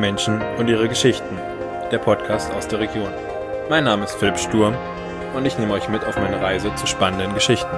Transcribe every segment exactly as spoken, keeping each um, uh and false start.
Menschen und ihre Geschichten, der Podcast aus der Region. Mein Name ist Philipp Sturm und ich nehme euch mit auf meine Reise zu spannenden Geschichten.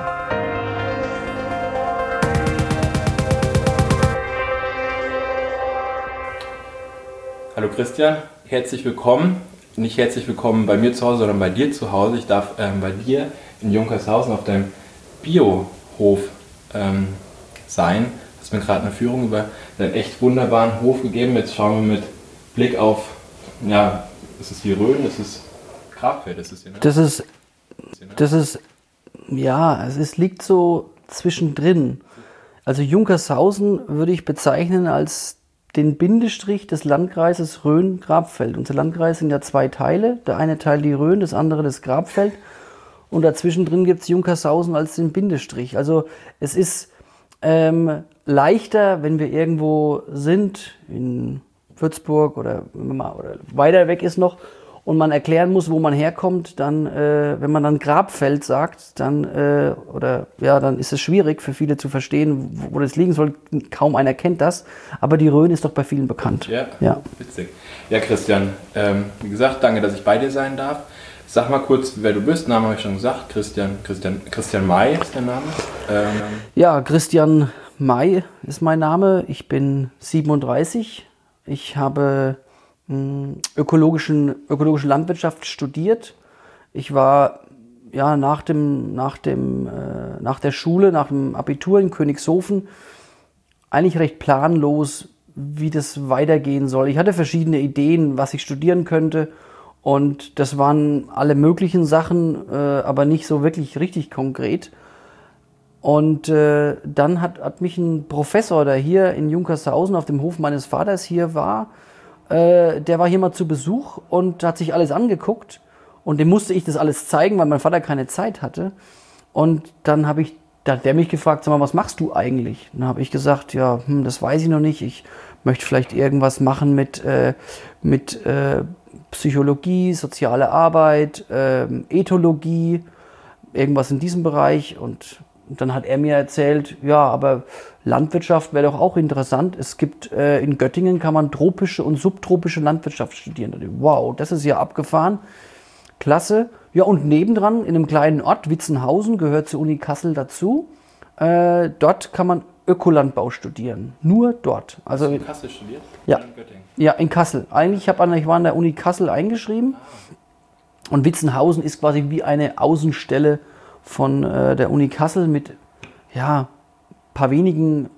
Hallo Christian, herzlich willkommen. Nicht herzlich willkommen bei mir zu Hause, sondern bei dir zu Hause. Ich darf ähm, bei dir in Junkershausen auf deinem Biohof ähm, sein. Du hast mir gerade eine Führung über einen echt wunderbaren Hof gegeben. Jetzt schauen wir mit Blick auf, ja, ist es die Rhön, ist es Grabfeld, ist es hier, ne? Das ist, das ist, ja, es ist, liegt so zwischendrin. Also Junkershausen würde ich bezeichnen als den Bindestrich des Landkreises Rhön-Grabfeld. Unser Landkreis sind ja zwei Teile. Der eine Teil die Rhön, das andere das Grabfeld. Und dazwischen drin gibt es Junkershausen als den Bindestrich. Also es ist ähm, leichter, wenn wir irgendwo sind, in Würzburg oder, oder weiter weg ist noch, und man erklären muss, wo man herkommt, dann, äh, wenn man dann Grabfeld sagt, dann, äh, oder, ja, dann ist es schwierig für viele zu verstehen, wo, wo das liegen soll. Kaum einer kennt das, aber die Rhön ist doch bei vielen bekannt. Ja, ja. Witzig. Ja, Christian, ähm, wie gesagt, danke, dass ich bei dir sein darf. Sag mal kurz, wer du bist. Namen habe ich schon gesagt. Christian, Christian, Christian May ist der Name. Ähm, ja, Christian May ist mein Name. Ich bin siebenunddreißig. Ich habe mh, ökologischen, ökologische Landwirtschaft studiert. Ich war ja nach dem, nach dem, äh, nach der Schule, nach dem Abitur in Königshofen eigentlich recht planlos, wie das weitergehen soll. Ich hatte verschiedene Ideen, was ich studieren könnte. Und das waren alle möglichen Sachen, äh, aber nicht so wirklich richtig konkret. Und äh, dann hat, hat mich ein Professor, der hier in Junkershausen auf dem Hof meines Vaters hier war, äh, der war hier mal zu Besuch und hat sich alles angeguckt. Und dem musste ich das alles zeigen, weil mein Vater keine Zeit hatte. Und dann habe ich, da hat der mich gefragt, sag mal, was machst du eigentlich? Und dann habe ich gesagt, ja, hm, das weiß ich noch nicht. Ich möchte vielleicht irgendwas machen mit, äh, mit äh, Psychologie, soziale Arbeit, ähm, Ethologie, irgendwas in diesem Bereich. Und dann hat er mir erzählt, ja, aber Landwirtschaft wäre doch auch interessant. Es gibt äh, in Göttingen kann man tropische und subtropische Landwirtschaft studieren. Wow, das ist ja abgefahren. Klasse. Ja, und nebendran in einem kleinen Ort, Witzenhausen, gehört zur Uni Kassel dazu. Äh, dort kann man Ökolandbau studieren. Nur dort. Also, hast du in Kassel studiert? Ja. In Göttingen? Ja, in Kassel. Eigentlich hab an, ich war an der Uni Kassel eingeschrieben. Und Witzenhausen ist quasi wie eine Außenstelle von äh, der Uni Kassel mit ja, paar wenigen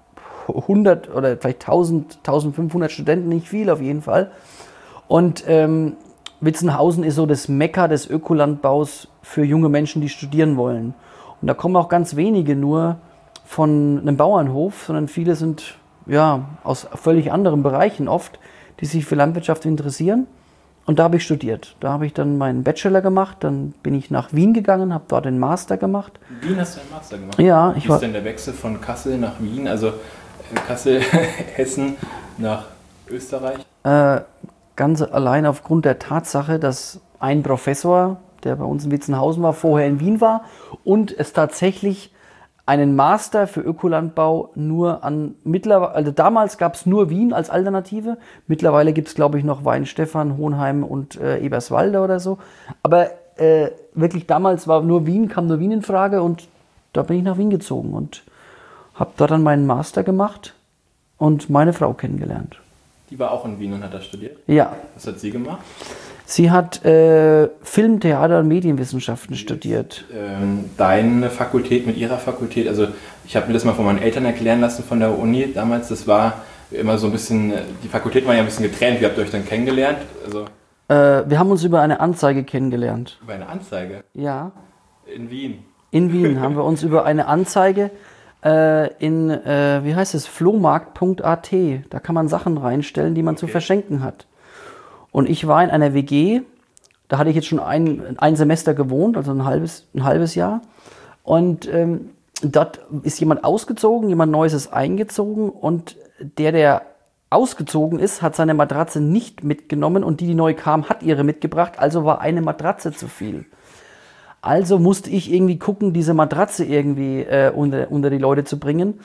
hundert oder vielleicht tausend, eintausendfünfhundert Studenten, nicht viel auf jeden Fall. Und ähm, Witzenhausen ist so das Mekka des Ökolandbaus für junge Menschen, die studieren wollen. Und da kommen auch ganz wenige nur von einem Bauernhof, sondern viele sind ja aus völlig anderen Bereichen oft, die sich für Landwirtschaft interessieren. Und da habe ich studiert. Da habe ich dann meinen Bachelor gemacht, dann bin ich nach Wien gegangen, habe dort den Master gemacht. In Wien hast du einen Master gemacht? Ja. Ich Wie ist denn der Wechsel von Kassel nach Wien, also Kassel, Hessen nach Österreich? Äh, ganz allein aufgrund der Tatsache, dass ein Professor, der bei uns in Witzenhausen war, vorher in Wien war und es tatsächlich einen Master für Ökolandbau nur an mittlerweile, also damals gab es nur Wien als Alternative. Mittlerweile gibt es, glaube ich, noch Weinstefan, Hohenheim und äh, Eberswalde oder so. Aber äh, wirklich damals war nur Wien, kam nur Wien in Frage und da bin ich nach Wien gezogen und habe dort dann meinen Master gemacht und meine Frau kennengelernt. Die war auch in Wien und hat da studiert? Ja. Was hat sie gemacht? Sie hat äh, Film, Theater und Medienwissenschaften studiert. Ähm, deine Fakultät mit ihrer Fakultät, also ich habe mir das mal von meinen Eltern erklären lassen von der Uni damals, das war immer so ein bisschen, die Fakultäten waren ja ein bisschen getrennt, wie habt ihr euch dann kennengelernt? Also äh, wir haben uns über eine Anzeige kennengelernt. Über eine Anzeige? Ja. In Wien? In Wien haben wir uns über eine Anzeige äh, in, äh, wie heißt es, flohmarkt punkt a t, da kann man Sachen reinstellen, die man okay. zu verschenken hat. Und ich war in einer W G, da hatte ich jetzt schon ein, ein Semester gewohnt, also ein halbes, ein halbes Jahr. Und ähm, dort ist jemand ausgezogen, jemand Neues ist eingezogen und der, der ausgezogen ist, hat seine Matratze nicht mitgenommen und die, die neu kam, hat ihre mitgebracht, also war eine Matratze zu viel. Also musste ich irgendwie gucken, diese Matratze irgendwie äh, unter, unter die Leute zu bringen.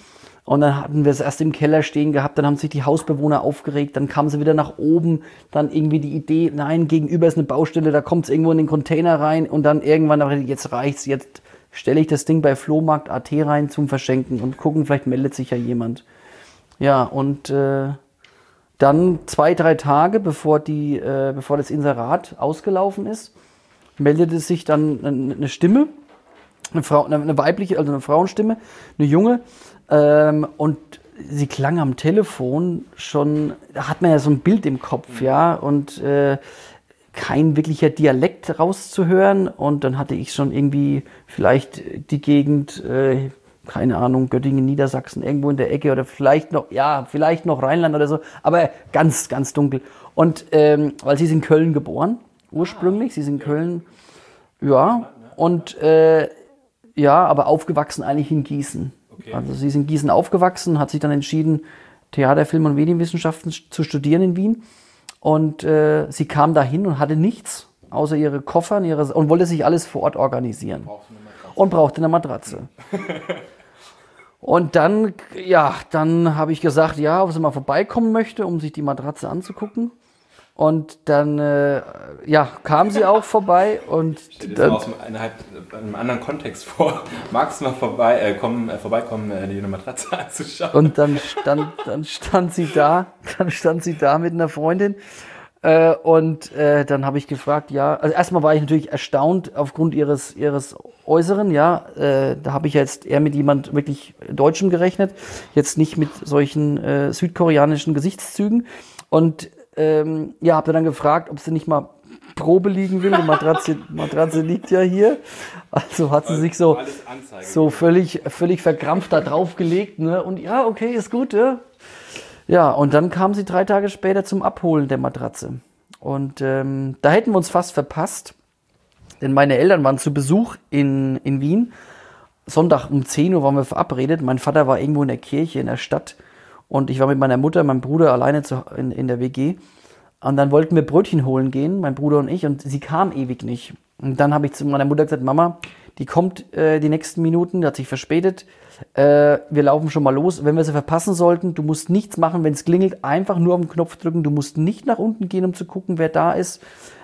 Und dann hatten wir es erst im Keller stehen gehabt, dann haben sich die Hausbewohner aufgeregt, dann kamen sie wieder nach oben, dann irgendwie die Idee, nein, gegenüber ist eine Baustelle, da kommt es irgendwo in den Container rein und dann irgendwann, jetzt reicht's, jetzt stelle ich das Ding bei Flohmarkt punkt at rein zum Verschenken und gucken, vielleicht meldet sich ja jemand. Ja, und äh, dann zwei, drei Tage, bevor, die, äh, bevor das Inserat ausgelaufen ist, meldete sich dann eine Stimme, eine, Frau, eine weibliche, also eine Frauenstimme, eine junge, ähm, und sie klang am Telefon schon, da hat man ja so ein Bild im Kopf, ja, und äh, kein wirklicher Dialekt rauszuhören. Und dann hatte ich schon irgendwie vielleicht die Gegend, äh, keine Ahnung, Göttingen, Niedersachsen, irgendwo in der Ecke oder vielleicht noch, ja, vielleicht noch Rheinland oder so, aber ganz, ganz dunkel. Und ähm, weil sie ist in Köln geboren, ursprünglich, sie ist in Köln, ja, und äh, ja, aber aufgewachsen eigentlich in Gießen. Okay. Also sie ist in Gießen aufgewachsen, hat sich dann entschieden, Theater, Film und Medienwissenschaften zu studieren in Wien. Und äh, sie kam dahin und hatte nichts, außer ihre Koffer ihre, und wollte sich alles vor Ort organisieren. Und brauchte eine Matratze. Und dann, ja, dann habe ich gesagt, ja, ob sie mal vorbeikommen möchte, um sich die Matratze anzugucken. Und dann, äh, ja, kam sie auch vorbei und stell dir das mal aus einem, einem anderen Kontext vor. Magst du mal vorbei, äh, kommen, äh, vorbeikommen, äh, dir eine Matratze anzuschauen? Und dann stand, dann stand sie da, dann stand sie da mit einer Freundin. Äh, und äh, dann habe ich gefragt, ja, also erstmal war ich natürlich erstaunt aufgrund ihres, ihres Äußeren, ja, äh, da habe ich jetzt eher mit jemand wirklich Deutschem gerechnet, jetzt nicht mit solchen äh, südkoreanischen Gesichtszügen. Und Ähm, ja, habe dann gefragt, ob sie nicht mal Probe liegen will. Die Matratze, Matratze liegt ja hier. Also hat sie sich so, so völlig, völlig verkrampft da drauf gelegt. Ne? Und ja, okay, ist gut. Ja. Ja, und dann kam sie drei Tage später zum Abholen der Matratze. Und ähm, da hätten wir uns fast verpasst, denn meine Eltern waren zu Besuch in, in Wien. Sonntag um zehn Uhr waren wir verabredet. Mein Vater war irgendwo in der Kirche in der Stadt. Und ich war mit meiner Mutter, meinem Bruder alleine zu, in, in der W G. Und dann wollten wir Brötchen holen gehen, mein Bruder und ich. Und sie kam ewig nicht. Und dann habe ich zu meiner Mutter gesagt, Mama, die kommt äh, die nächsten Minuten, die hat sich verspätet. Äh, wir laufen schon mal los. Wenn wir sie verpassen sollten, du musst nichts machen, wenn es klingelt. Einfach nur auf den Knopf drücken. Du musst nicht nach unten gehen, um zu gucken, wer da ist.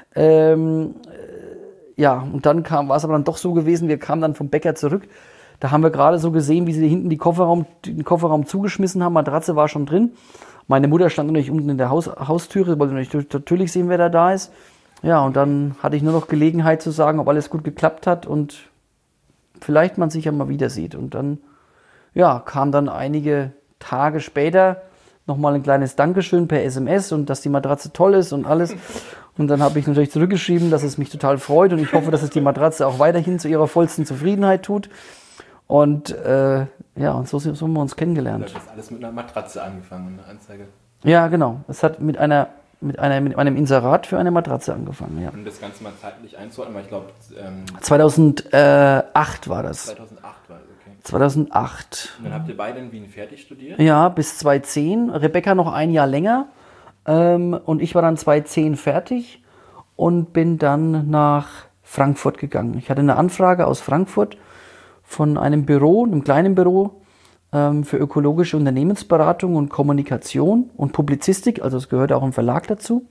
Ähm, äh, ja, und dann kam, war es aber dann doch so gewesen, wir kamen dann vom Bäcker zurück. Da haben wir gerade so gesehen, wie sie hinten die Kofferraum, den Kofferraum zugeschmissen haben. Matratze war schon drin. Meine Mutter stand natürlich unten in der Haus, Haustüre, wollte natürlich sehen, wer da da ist. Ja, und dann hatte ich nur noch Gelegenheit zu sagen, ob alles gut geklappt hat und vielleicht man sich ja mal wieder sieht. Und dann, ja, kam dann einige Tage später nochmal ein kleines Dankeschön per S M S und dass die Matratze toll ist und alles. Und dann habe ich natürlich zurückgeschrieben, dass es mich total freut und ich hoffe, dass es die Matratze auch weiterhin zu ihrer vollsten Zufriedenheit tut. Und äh, ja, und so, so haben wir uns kennengelernt. Du hast alles mit einer Matratze angefangen, eine Anzeige. Ja, genau. Es hat mit einer, mit einer, mit einem Inserat für eine Matratze angefangen, ja. Um das Ganze mal zeitlich einzuordnen, weil ich glaube... Ähm, zweitausendacht war das. zweitausendacht war das, okay. zweitausendacht. Und dann habt ihr beide in Wien fertig studiert? Ja, bis zweitausendzehn. Rebecca noch ein Jahr länger. Ähm, und ich war dann zweitausendzehn fertig und bin dann nach Frankfurt gegangen. Ich hatte eine Anfrage aus Frankfurt von einem Büro, einem kleinen Büro ähm, für ökologische Unternehmensberatung und Kommunikation und Publizistik, also es gehört auch ein Verlag dazu.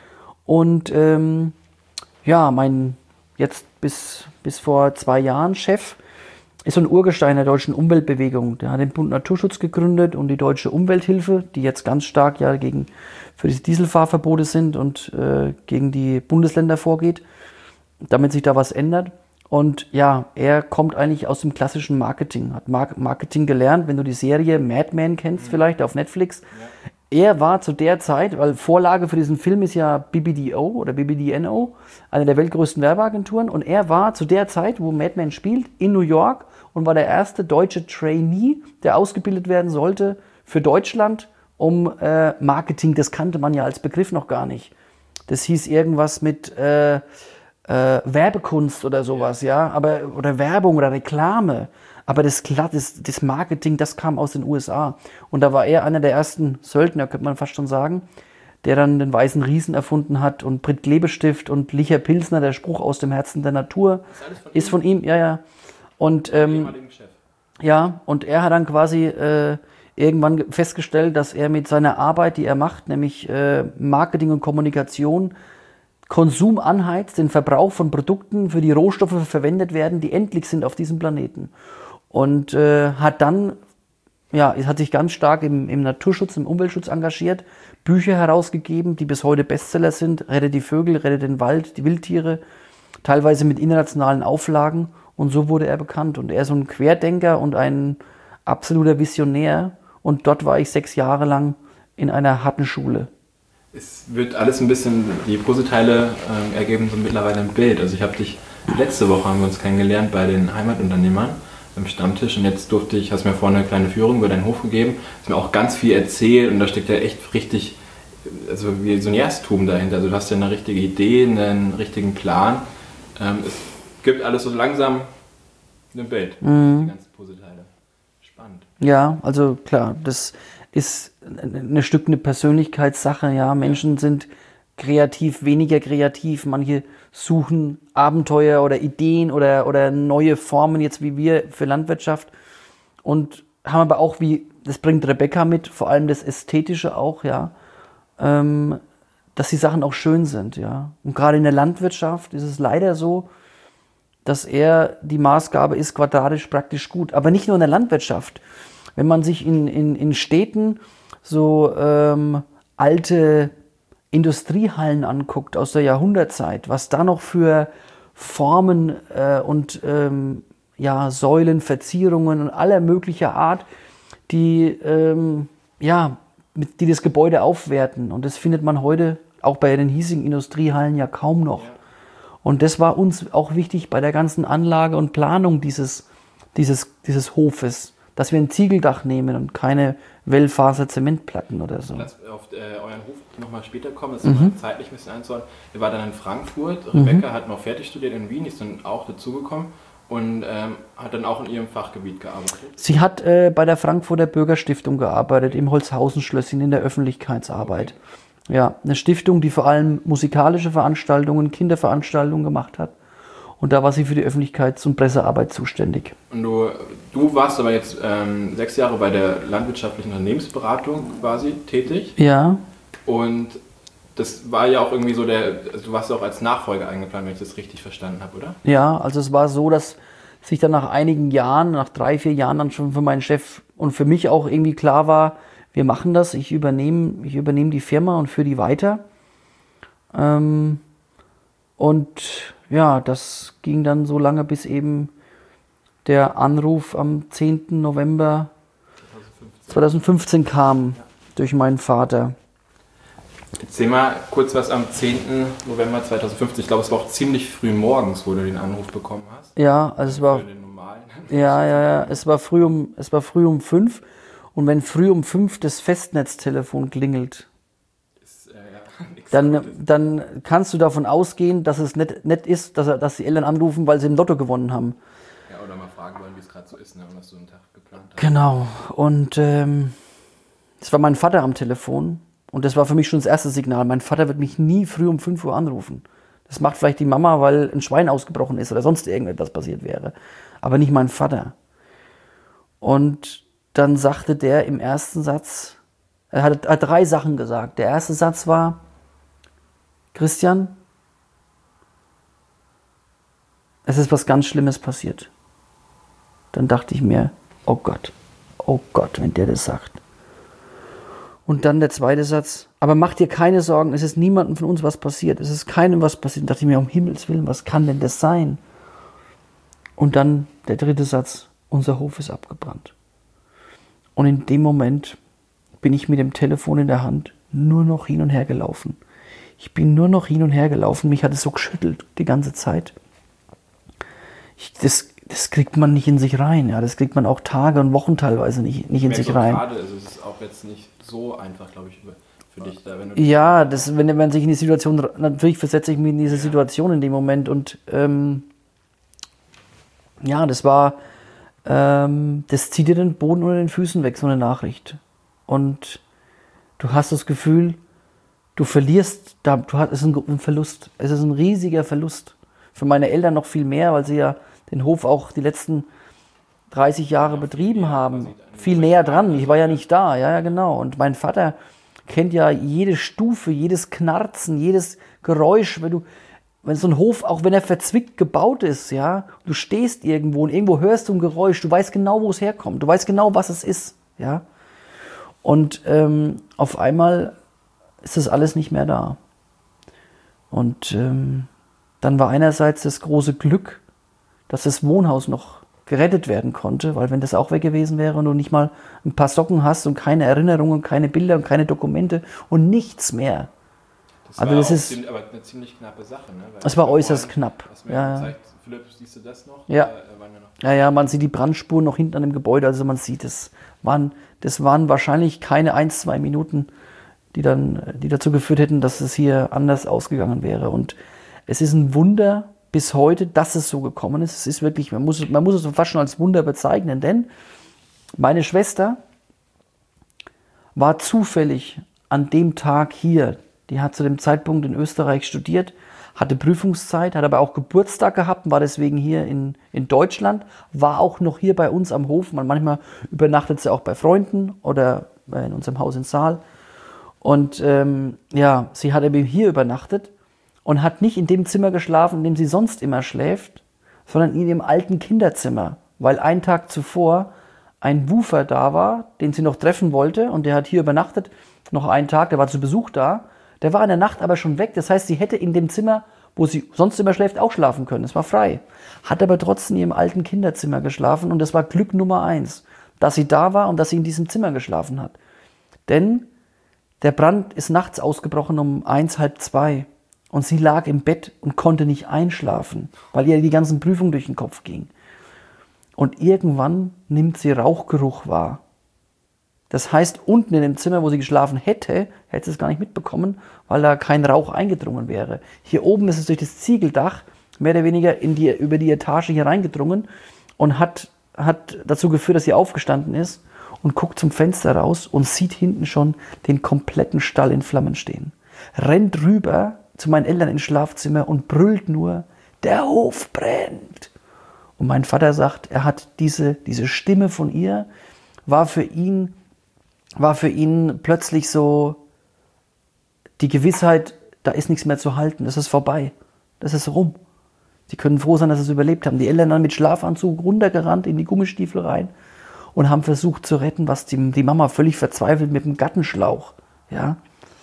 Und ähm, ja, mein jetzt bis, bis vor zwei Jahren Chef ist so ein Urgestein der deutschen Umweltbewegung. Der hat den Bund Naturschutz gegründet und die Deutsche Umwelthilfe, die jetzt ganz stark ja gegen für diese Dieselfahrverbote sind und äh, gegen die Bundesländer vorgeht, damit sich da was ändert. Und ja, er kommt eigentlich aus dem klassischen Marketing, hat Marketing gelernt, wenn du die Serie Mad Men kennst, mhm. vielleicht auf Netflix. Ja. Er war zu der Zeit, weil Vorlage für diesen Film ist ja B B D O oder B B D N O, eine der weltgrößten Werbeagenturen. Und er war zu der Zeit, wo Mad Men spielt, in New York und war der erste deutsche Trainee, der ausgebildet werden sollte für Deutschland, um äh, Marketing, das kannte man ja als Begriff noch gar nicht. Das hieß irgendwas mit... Äh, Äh, Werbekunst oder sowas, ja, aber oder Werbung oder Reklame. Aber das, das, das Marketing, das kam aus den U S A. Und da war er einer der ersten Söldner, könnte man fast schon sagen, der dann den Weißen Riesen erfunden hat und Brit Klebestift und Licher Pilsner, der Spruch aus dem Herzen der Natur, ist, ist von ihm, ja, ja. Und ähm, ja, und er hat dann quasi äh, irgendwann festgestellt, dass er mit seiner Arbeit, die er macht, nämlich äh, Marketing und Kommunikation, Konsum anheizt, den Verbrauch von Produkten für die Rohstoffe verwendet werden, die endlich sind auf diesem Planeten. Und äh, hat dann, ja, hat sich ganz stark im, im Naturschutz, im Umweltschutz engagiert, Bücher herausgegeben, die bis heute Bestseller sind, Rette die Vögel, Rette den Wald, die Wildtiere, teilweise mit internationalen Auflagen. Und so wurde er bekannt. Und er ist so ein Querdenker und ein absoluter Visionär. Und dort war ich sechs Jahre lang in einer harten Schule. Es wird alles ein bisschen, die Puzzleteile äh, ergeben so mittlerweile ein Bild. Also ich habe dich, letzte Woche haben wir uns kennengelernt bei den Heimatunternehmern am Stammtisch und jetzt durfte ich, hast mir vorhin eine kleine Führung über deinen Hof gegeben, hast mir auch ganz viel erzählt und da steckt ja echt richtig, also wie so ein Erstum dahinter. Also du hast ja eine richtige Idee, einen richtigen Plan. Ähm, es gibt alles so langsam ein Bild, mhm. die ganzen Puzzleteile. Spannend. Ja, also klar, das ist ein Stück eine Persönlichkeitssache. Ja, Menschen sind kreativ, weniger kreativ. Manche suchen Abenteuer oder Ideen oder, oder neue Formen, jetzt wie wir für Landwirtschaft. Und haben aber auch, wie, das bringt Rebecca mit, vor allem das Ästhetische auch, ja, ähm, dass die Sachen auch schön sind, ja. Und gerade in der Landwirtschaft ist es leider so, dass er die Maßgabe ist, quadratisch praktisch gut. Aber nicht nur in der Landwirtschaft. Wenn man sich in, in, in Städten so ähm, alte Industriehallen anguckt aus der Jahrhundertzeit, was da noch für Formen äh, und ähm, ja, Säulen, Verzierungen und aller möglicher Art, die, ähm, ja, mit, die das Gebäude aufwerten. Und das findet man heute auch bei den hiesigen Industriehallen ja kaum noch. Ja. Und das war uns auch wichtig bei der ganzen Anlage und Planung dieses, dieses, dieses Hofes, dass wir ein Ziegeldach nehmen und keine Wellfaser-Zementplatten oder so. Lass auf äh, euren Hof nochmal später kommen, das ist mhm. mal zeitlich ein bisschen einzuordnen. Ihr wart dann in Frankfurt, Rebecca mhm. hat noch fertig studiert in Wien, ist dann auch dazugekommen und ähm, hat dann auch in ihrem Fachgebiet gearbeitet. Sie hat äh, bei der Frankfurter Bürgerstiftung gearbeitet, im Holzhausen-Schlösschen in der Öffentlichkeitsarbeit. Okay. Ja, eine Stiftung, die vor allem musikalische Veranstaltungen, Kinderveranstaltungen gemacht hat. Und da war sie für die Öffentlichkeits- und Pressearbeit zuständig. Und du, du warst aber jetzt ähm, sechs Jahre bei der landwirtschaftlichen Unternehmensberatung quasi tätig. Ja. Und das war ja auch irgendwie so der, also du warst auch als Nachfolger eingeplant, wenn ich das richtig verstanden habe, oder? Ja, also es war so, dass sich dann nach einigen Jahren, nach drei, vier Jahren dann schon für meinen Chef und für mich auch irgendwie klar war, wir machen das, ich übernehme, ich übernehme die Firma und führe die weiter. Ähm, und ja, das ging dann so lange, bis eben der Anruf am zehnten November zweitausendfünfzehn kam, ja, durch meinen Vater. Erzähl mal kurz was am zehnten November zweitausendfünfzehn. Ich glaube, es war auch ziemlich früh morgens, wo du den Anruf bekommen hast. Ja, also es war, ja, ja, ja, es war früh um, es war früh um fünf. Und wenn früh um fünf das Festnetztelefon klingelt, ist, äh, ja, dann, dann kannst du davon ausgehen, dass es nicht, nicht ist, dass, er, dass die Eltern anrufen, weil sie im Lotto gewonnen haben. Ja, oder mal fragen wollen, wie es gerade so ist, ne, und was du einen Tag geplant hast. Genau. Und ähm, es war mein Vater am Telefon. Und das war für mich schon das erste Signal. Mein Vater wird mich nie früh um fünf Uhr anrufen. Das macht vielleicht die Mama, weil ein Schwein ausgebrochen ist oder sonst irgendetwas passiert wäre. Aber nicht mein Vater. Und dann sagte der im ersten Satz, er hat, er hat drei Sachen gesagt. Der erste Satz war, Christian, es ist was ganz Schlimmes passiert. Dann dachte ich mir, oh Gott, oh Gott, wenn der das sagt. Und dann der zweite Satz, aber mach dir keine Sorgen, es ist niemandem von uns was passiert, es ist keinem was passiert. Dann dachte ich mir, um Himmels Willen, was kann denn das sein? Und dann der dritte Satz, unser Hof ist abgebrannt. Und in dem Moment bin ich mit dem Telefon in der Hand nur noch hin und her gelaufen. Ich bin nur noch hin und her gelaufen, mich hat es so geschüttelt die ganze Zeit. Ich, das, das kriegt man nicht in sich rein, ja. Das kriegt man auch Tage und Wochen teilweise nicht, nicht in sich rein. Gerade, also es ist auch jetzt nicht so einfach, glaube ich, für dich da. Wenn du ja, das, wenn man sich in die Situation, natürlich versetze ich mich in diese Situation in dem Moment und ähm, ja, das war, ähm, das zieht dir den Boden unter den Füßen weg, so eine Nachricht. Und du hast das Gefühl, du verlierst, da, du hast, es ist ein Verlust, es ist ein riesiger Verlust. Für meine Eltern noch viel mehr, weil sie ja den Hof auch die letzten dreißig Jahre betrieben haben, viel näher dran. Ich war ja nicht da, ja, ja, genau. Und mein Vater kennt ja jede Stufe, jedes Knarzen, jedes Geräusch, wenn du, wenn so ein Hof, auch wenn er verzwickt gebaut ist, ja, du stehst irgendwo und irgendwo hörst du ein Geräusch, du weißt genau, wo es herkommt, du weißt genau, was es ist, ja. Und ähm, auf einmal ist das alles nicht mehr da. Und ähm, dann war einerseits das große Glück, dass das Wohnhaus noch gerettet werden konnte, weil wenn das auch weg gewesen wäre und du nicht mal ein paar Socken hast und keine Erinnerungen, keine Bilder und keine Dokumente und nichts mehr. Das also war das auch ist, ziemlich, aber eine ziemlich knappe Sache. Ne? Weil es war äußerst knapp. Hast mir ja, gezeigt, Philipp, siehst du das noch? Ja. Äh, waren wir noch? Ja, ja, man sieht die Brandspuren noch hinten an dem Gebäude, also man sieht es. Waren, das waren wahrscheinlich keine ein, zwei Minuten, die, dann, die dazu geführt hätten, dass es hier anders ausgegangen wäre. Und es ist ein Wunder bis heute, dass es so gekommen ist. Es ist wirklich, man muss, man muss es fast schon als Wunder bezeichnen, denn meine Schwester war zufällig an dem Tag hier. Die hat zu dem Zeitpunkt in Österreich studiert, hatte Prüfungszeit, hat aber auch Geburtstag gehabt und war deswegen hier in, in Deutschland, war auch noch hier bei uns am Hof. Man, manchmal übernachtet sie auch bei Freunden oder in unserem Haus in Saal. Und ähm, ja, sie hat eben hier übernachtet und hat nicht in dem Zimmer geschlafen, in dem sie sonst immer schläft, sondern in ihrem alten Kinderzimmer, weil einen Tag zuvor ein Woofer da war, den sie noch treffen wollte und der hat hier übernachtet, noch einen Tag, der war zu Besuch da. Der war in der Nacht aber schon weg, das heißt, sie hätte in dem Zimmer, wo sie sonst immer schläft, auch schlafen können. Es war frei. Hat aber trotzdem in ihrem alten Kinderzimmer geschlafen und das war Glück Nummer eins, dass sie da war und dass sie in diesem Zimmer geschlafen hat. Denn der Brand ist nachts ausgebrochen um eins, halb zwei und sie lag im Bett und konnte nicht einschlafen, weil ihr die ganzen Prüfungen durch den Kopf gingen. Und irgendwann nimmt sie Rauchgeruch wahr. Das heißt, unten in dem Zimmer, wo sie geschlafen hätte, hätte sie es gar nicht mitbekommen, weil da kein Rauch eingedrungen wäre. Hier oben ist es durch das Ziegeldach mehr oder weniger in die, über die Etage hier reingedrungen und hat, hat dazu geführt, dass sie aufgestanden ist und guckt zum Fenster raus und sieht hinten schon den kompletten Stall in Flammen stehen. Rennt rüber zu meinen Eltern ins Schlafzimmer und brüllt nur, der Hof brennt. Und mein Vater sagt, er hat diese, diese Stimme von ihr, war für ihn war für ihn plötzlich so die Gewissheit, da ist nichts mehr zu halten, das ist vorbei, das ist rum. Sie können froh sein, dass sie es überlebt haben. Die Eltern dann mit Schlafanzug runtergerannt in die Gummistiefel rein und haben versucht zu retten, was die, die Mama völlig verzweifelt mit dem Gartenschlauch. Ja.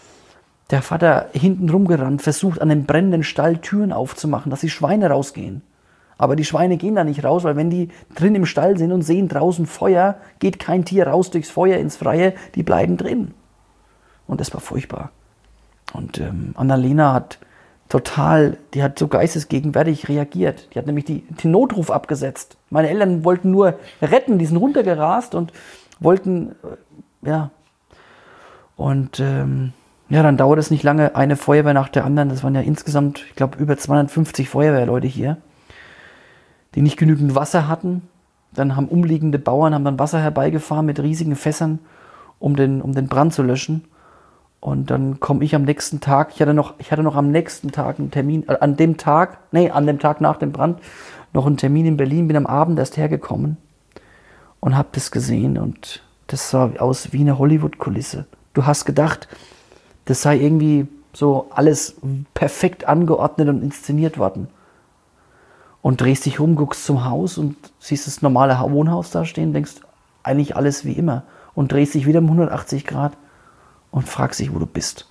Der Vater hinten rumgerannt, versucht an dem brennenden Stall Türen aufzumachen, dass die Schweine rausgehen. Aber die Schweine gehen da nicht raus, weil wenn die drin im Stall sind und sehen draußen Feuer, geht kein Tier raus durchs Feuer ins Freie, die bleiben drin. Und das war furchtbar. Und ähm, Annalena hat total, die hat so geistesgegenwärtig reagiert. Die hat nämlich die, den Notruf abgesetzt. Meine Eltern wollten nur retten, die sind runtergerast und wollten, äh, ja. Und ähm, ja, dann dauert es nicht lange, eine Feuerwehr nach der anderen. Das waren ja insgesamt, ich glaube, über zweihundertfünfzig Feuerwehrleute hier, die nicht genügend Wasser hatten. Dann haben umliegende Bauern haben dann Wasser herbeigefahren mit riesigen Fässern, um den, um den Brand zu löschen. Und dann komme ich am nächsten Tag, ich hatte noch, ich hatte noch am nächsten Tag einen Termin, äh, an dem Tag, nee, an dem Tag nach dem Brand, noch einen Termin in Berlin, bin am Abend erst hergekommen und habe das gesehen und das sah aus wie eine Hollywood-Kulisse. Du hast gedacht, das sei irgendwie so alles perfekt angeordnet und inszeniert worden. Und drehst dich um, guckst zum Haus und siehst das normale Wohnhaus da stehen, denkst, eigentlich alles wie immer. Und drehst dich wieder um hundertachtzig Grad und fragst dich, wo du bist.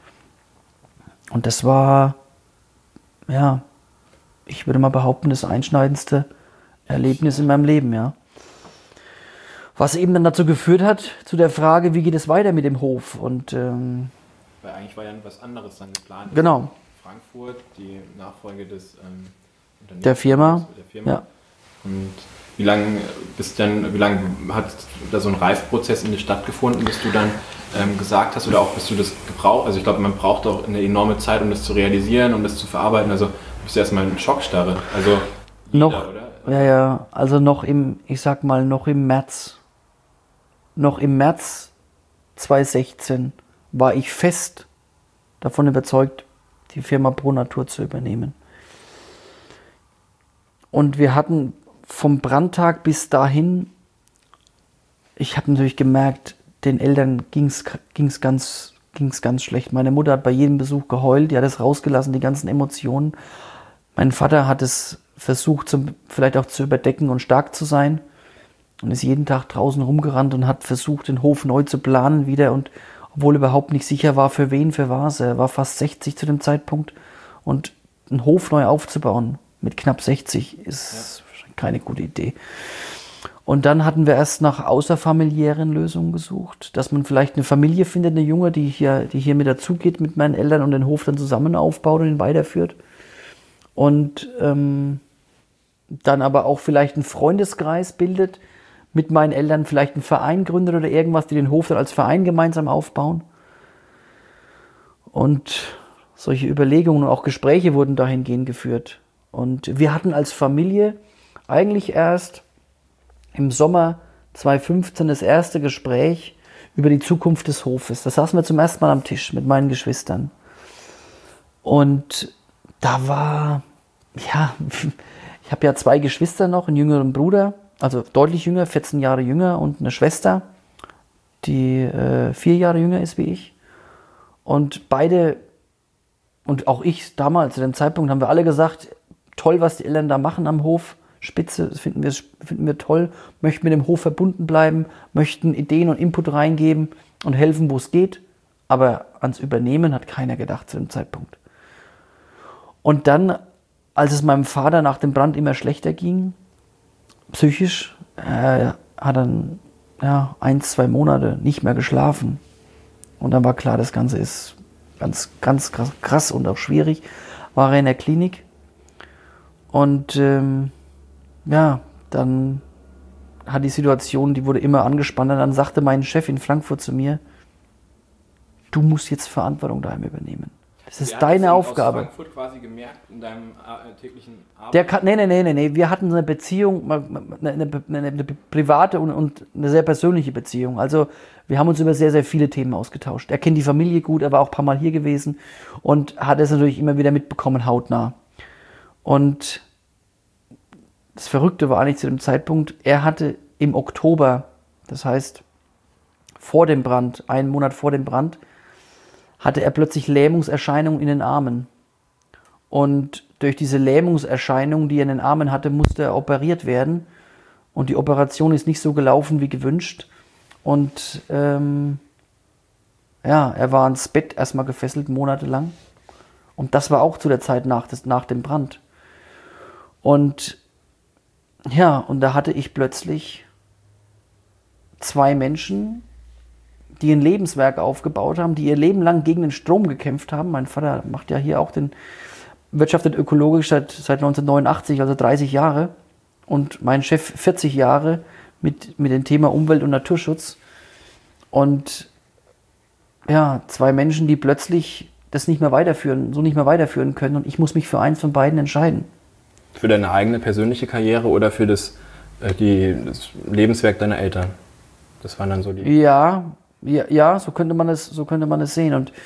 Und das war, ja, ich würde mal behaupten, das einschneidendste Erlebnis in meinem Leben, ja. Was eben dann dazu geführt hat, zu der Frage, wie geht es weiter mit dem Hof? Und, ähm, Weil eigentlich war ja was anderes dann geplant. Genau. Frankfurt, die Nachfolge des ähm, Unternehmens. Der Firma. Der Firma. Ja. Und wie lange bist denn, wie lange hat da so ein Reifprozess in dir stattgefunden, bis du dann ähm, gesagt hast, oder auch bis du das gebraucht, also ich glaube, man braucht auch eine enorme Zeit, um das zu realisieren, um das zu verarbeiten, also du bist ja erstmal in Schockstarre, also jeder, noch, oder? Ja, ja, also noch im, ich sag mal, noch im März, noch im März zweitausendsechzehn war ich fest davon überzeugt, die Firma Pro Natur zu übernehmen. Und wir hatten vom Brandtag bis dahin, ich habe natürlich gemerkt, den Eltern ging es ganz, ging's ganz schlecht. Meine Mutter hat bei jedem Besuch geheult, die hat es rausgelassen, die ganzen Emotionen. Mein Vater hat es versucht, zum, vielleicht auch zu überdecken und stark zu sein und ist jeden Tag draußen rumgerannt und hat versucht, den Hof neu zu planen wieder, und obwohl er überhaupt nicht sicher war, für wen, für was. Er war fast sechzig zu dem Zeitpunkt, und einen Hof neu aufzubauen mit knapp sechzig ist ja keine gute Idee. Und dann hatten wir erst nach außerfamiliären Lösungen gesucht, dass man vielleicht eine Familie findet, eine Junge, die hier, die hier mit dazugeht mit meinen Eltern und den Hof dann zusammen aufbaut und ihn weiterführt. Und ähm, dann aber auch vielleicht einen Freundeskreis bildet, mit meinen Eltern vielleicht einen Verein gründet oder irgendwas, die den Hof dann als Verein gemeinsam aufbauen. Und solche Überlegungen und auch Gespräche wurden dahingehend geführt. Und wir hatten als Familie eigentlich erst im Sommer zweitausendfünfzehn das erste Gespräch über die Zukunft des Hofes. Da saßen wir zum ersten Mal am Tisch mit meinen Geschwistern. Und da war, ja, ich habe ja zwei Geschwister noch, einen jüngeren Bruder, also deutlich jünger, vierzehn Jahre jünger, und eine Schwester, die äh, vier Jahre jünger ist wie ich. Und beide, und auch ich damals, zu dem Zeitpunkt, haben wir alle gesagt, toll, was die Eltern da machen am Hof, spitze, das finden wir, finden wir toll, möchten mit dem Hof verbunden bleiben, möchten Ideen und Input reingeben und helfen, wo es geht. Aber ans Übernehmen hat keiner gedacht zu dem Zeitpunkt. Und dann, als es meinem Vater nach dem Brand immer schlechter ging, psychisch, äh, hat dann ja, ein, zwei Monate nicht mehr geschlafen. Und dann war klar, das Ganze ist ganz, ganz krass, krass und auch schwierig. War er in der Klinik. Und ähm, ja, dann hat die Situation, die wurde immer angespannter. Dann sagte mein Chef in Frankfurt zu mir, du musst jetzt Verantwortung daheim übernehmen. Das ist deine Aufgabe. Hast du aus Frankfurt quasi gemerkt in deinem äh, täglichen Arbeit? Der kann, nee, nee, nee, nee, wir hatten eine Beziehung, eine, eine, eine, eine private und, und eine sehr persönliche Beziehung. Also wir haben uns über sehr, sehr viele Themen ausgetauscht. Er kennt die Familie gut, er war auch ein paar Mal hier gewesen und hat es natürlich immer wieder mitbekommen, hautnah. Und das Verrückte war eigentlich zu dem Zeitpunkt, er hatte im Oktober, das heißt vor dem Brand, einen Monat vor dem Brand, hatte er plötzlich Lähmungserscheinungen in den Armen. Und durch diese Lähmungserscheinungen, die er in den Armen hatte, musste er operiert werden. Und die Operation ist nicht so gelaufen wie gewünscht. Und ähm, ja, er war ans Bett erstmal gefesselt, monatelang. Und das war auch zu der Zeit nach, des, nach dem Brand. Und ja, und da hatte ich plötzlich zwei Menschen, die ein Lebenswerk aufgebaut haben, die ihr Leben lang gegen den Strom gekämpft haben. Mein Vater macht ja hier auch den, wirtschaftet ökologisch seit, seit neunzehnhundertneunundachtzig, also dreißig Jahre. Und mein Chef vierzig Jahre mit, mit dem Thema Umwelt- und Naturschutz. Und ja, zwei Menschen, die plötzlich das nicht mehr weiterführen, so nicht mehr weiterführen können. Und ich muss mich für eins von beiden entscheiden. Für deine eigene persönliche Karriere oder für das, äh, die, das Lebenswerk deiner Eltern? Das waren dann so die... Ja, Ja, ja, so könnte man es, so könnte man es sehen. Und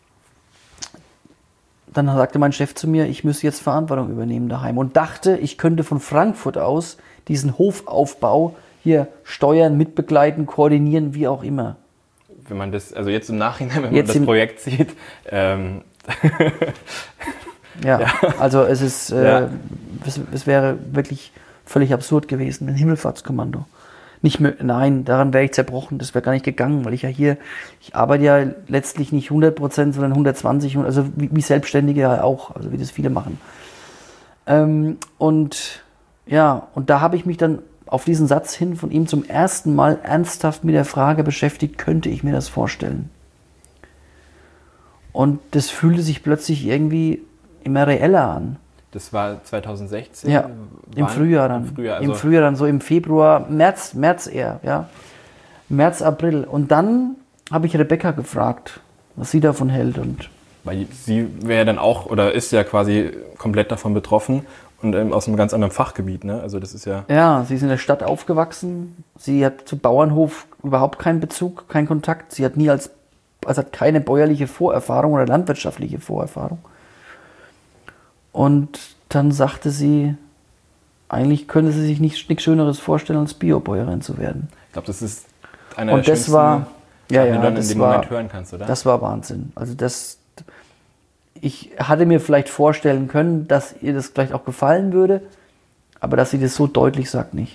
dann sagte mein Chef zu mir, ich müsse jetzt Verantwortung übernehmen daheim. Und dachte, ich könnte von Frankfurt aus diesen Hofaufbau hier steuern, mitbegleiten, koordinieren, wie auch immer. Wenn man das, also jetzt im Nachhinein, wenn jetzt man das Projekt sieht. Ähm. ja, ja, also es ist, äh, ja. es, es wäre wirklich völlig absurd gewesen, ein Himmelfahrtskommando. Nicht mehr, nein, daran wäre ich zerbrochen, das wäre gar nicht gegangen, weil ich ja hier, ich arbeite ja letztlich nicht hundert Prozent, sondern hundertzwanzig, also wie, wie Selbstständige ja auch, also wie das viele machen. Ähm, und ja, und da habe ich mich dann auf diesen Satz hin von ihm zum ersten Mal ernsthaft mit der Frage beschäftigt, könnte ich mir das vorstellen? Und das fühlte sich plötzlich irgendwie immer reeller an. Das war zweitausendsechzehn? Ja, im Frühjahr dann. Im Frühjahr, also Im Frühjahr dann, so im Februar, März, März eher, ja. März, April. Und dann habe ich Rebecca gefragt, was sie davon hält. Und weil sie wäre dann auch, oder ist ja quasi komplett davon betroffen und ähm, aus einem ganz anderen Fachgebiet, ne? Also das ist ja... Ja, sie ist in der Stadt aufgewachsen. Sie hat zu Bauernhof überhaupt keinen Bezug, keinen Kontakt. Sie hat nie als, also hat keine bäuerliche Vorerfahrung oder landwirtschaftliche Vorerfahrung. Und dann sagte sie, eigentlich könnte sie sich nichts nichts Schöneres vorstellen, als Biobäuerin zu werden. Ich glaube, das ist einer Und der das war, Sachen, ja, die ja, du dann das in dem war, Moment hören kannst, oder? Das war Wahnsinn. Also das, ich hatte mir vielleicht vorstellen können, dass ihr das vielleicht auch gefallen würde, aber dass sie das so deutlich sagt, nicht.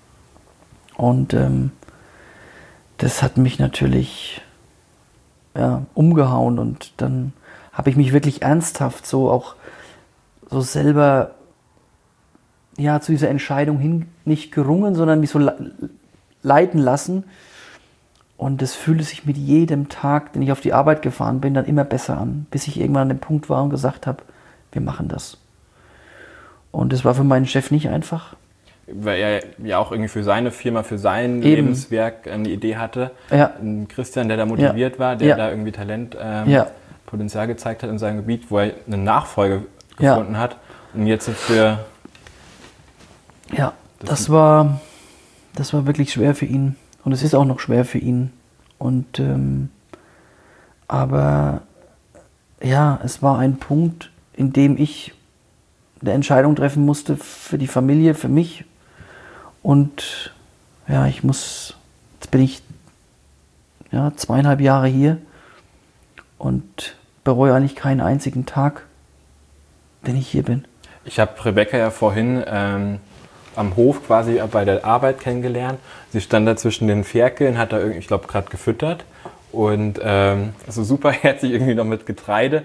Und ähm, das hat mich natürlich ja, umgehauen und dann habe ich mich wirklich ernsthaft so auch so selber ja, zu dieser Entscheidung hin nicht gerungen, sondern mich so leiten lassen. Und es fühlte sich mit jedem Tag, den ich auf die Arbeit gefahren bin, dann immer besser an, bis ich irgendwann an dem Punkt war und gesagt habe, wir machen das. Und es war für meinen Chef nicht einfach. Weil er ja auch irgendwie für seine Firma, für sein Eben. Lebenswerk eine Idee hatte. Ja. Ein Christian, der da motiviert Ja. war, der Ja. da irgendwie Talent, ähm, Ja. Potenzial gezeigt hat in seinem Gebiet, wo er eine Nachfolge Ja. gefunden hat. Und jetzt für... Ja, Das- das war, das war wirklich schwer für ihn. Und es ist auch noch schwer für ihn. Und ähm, aber ja, es war ein Punkt, in dem ich eine Entscheidung treffen musste für die Familie, für mich. Und ja, ich muss, jetzt bin ich ja, zweieinhalb Jahre hier und bereue eigentlich keinen einzigen Tag, den ich hier bin. Ich habe Rebecca ja vorhin ähm, am Hof quasi bei der Arbeit kennengelernt. Sie stand da zwischen den Ferkeln, hat da irgendwie, ich glaube, gerade gefüttert und ähm, so super herzlich irgendwie noch mit Getreide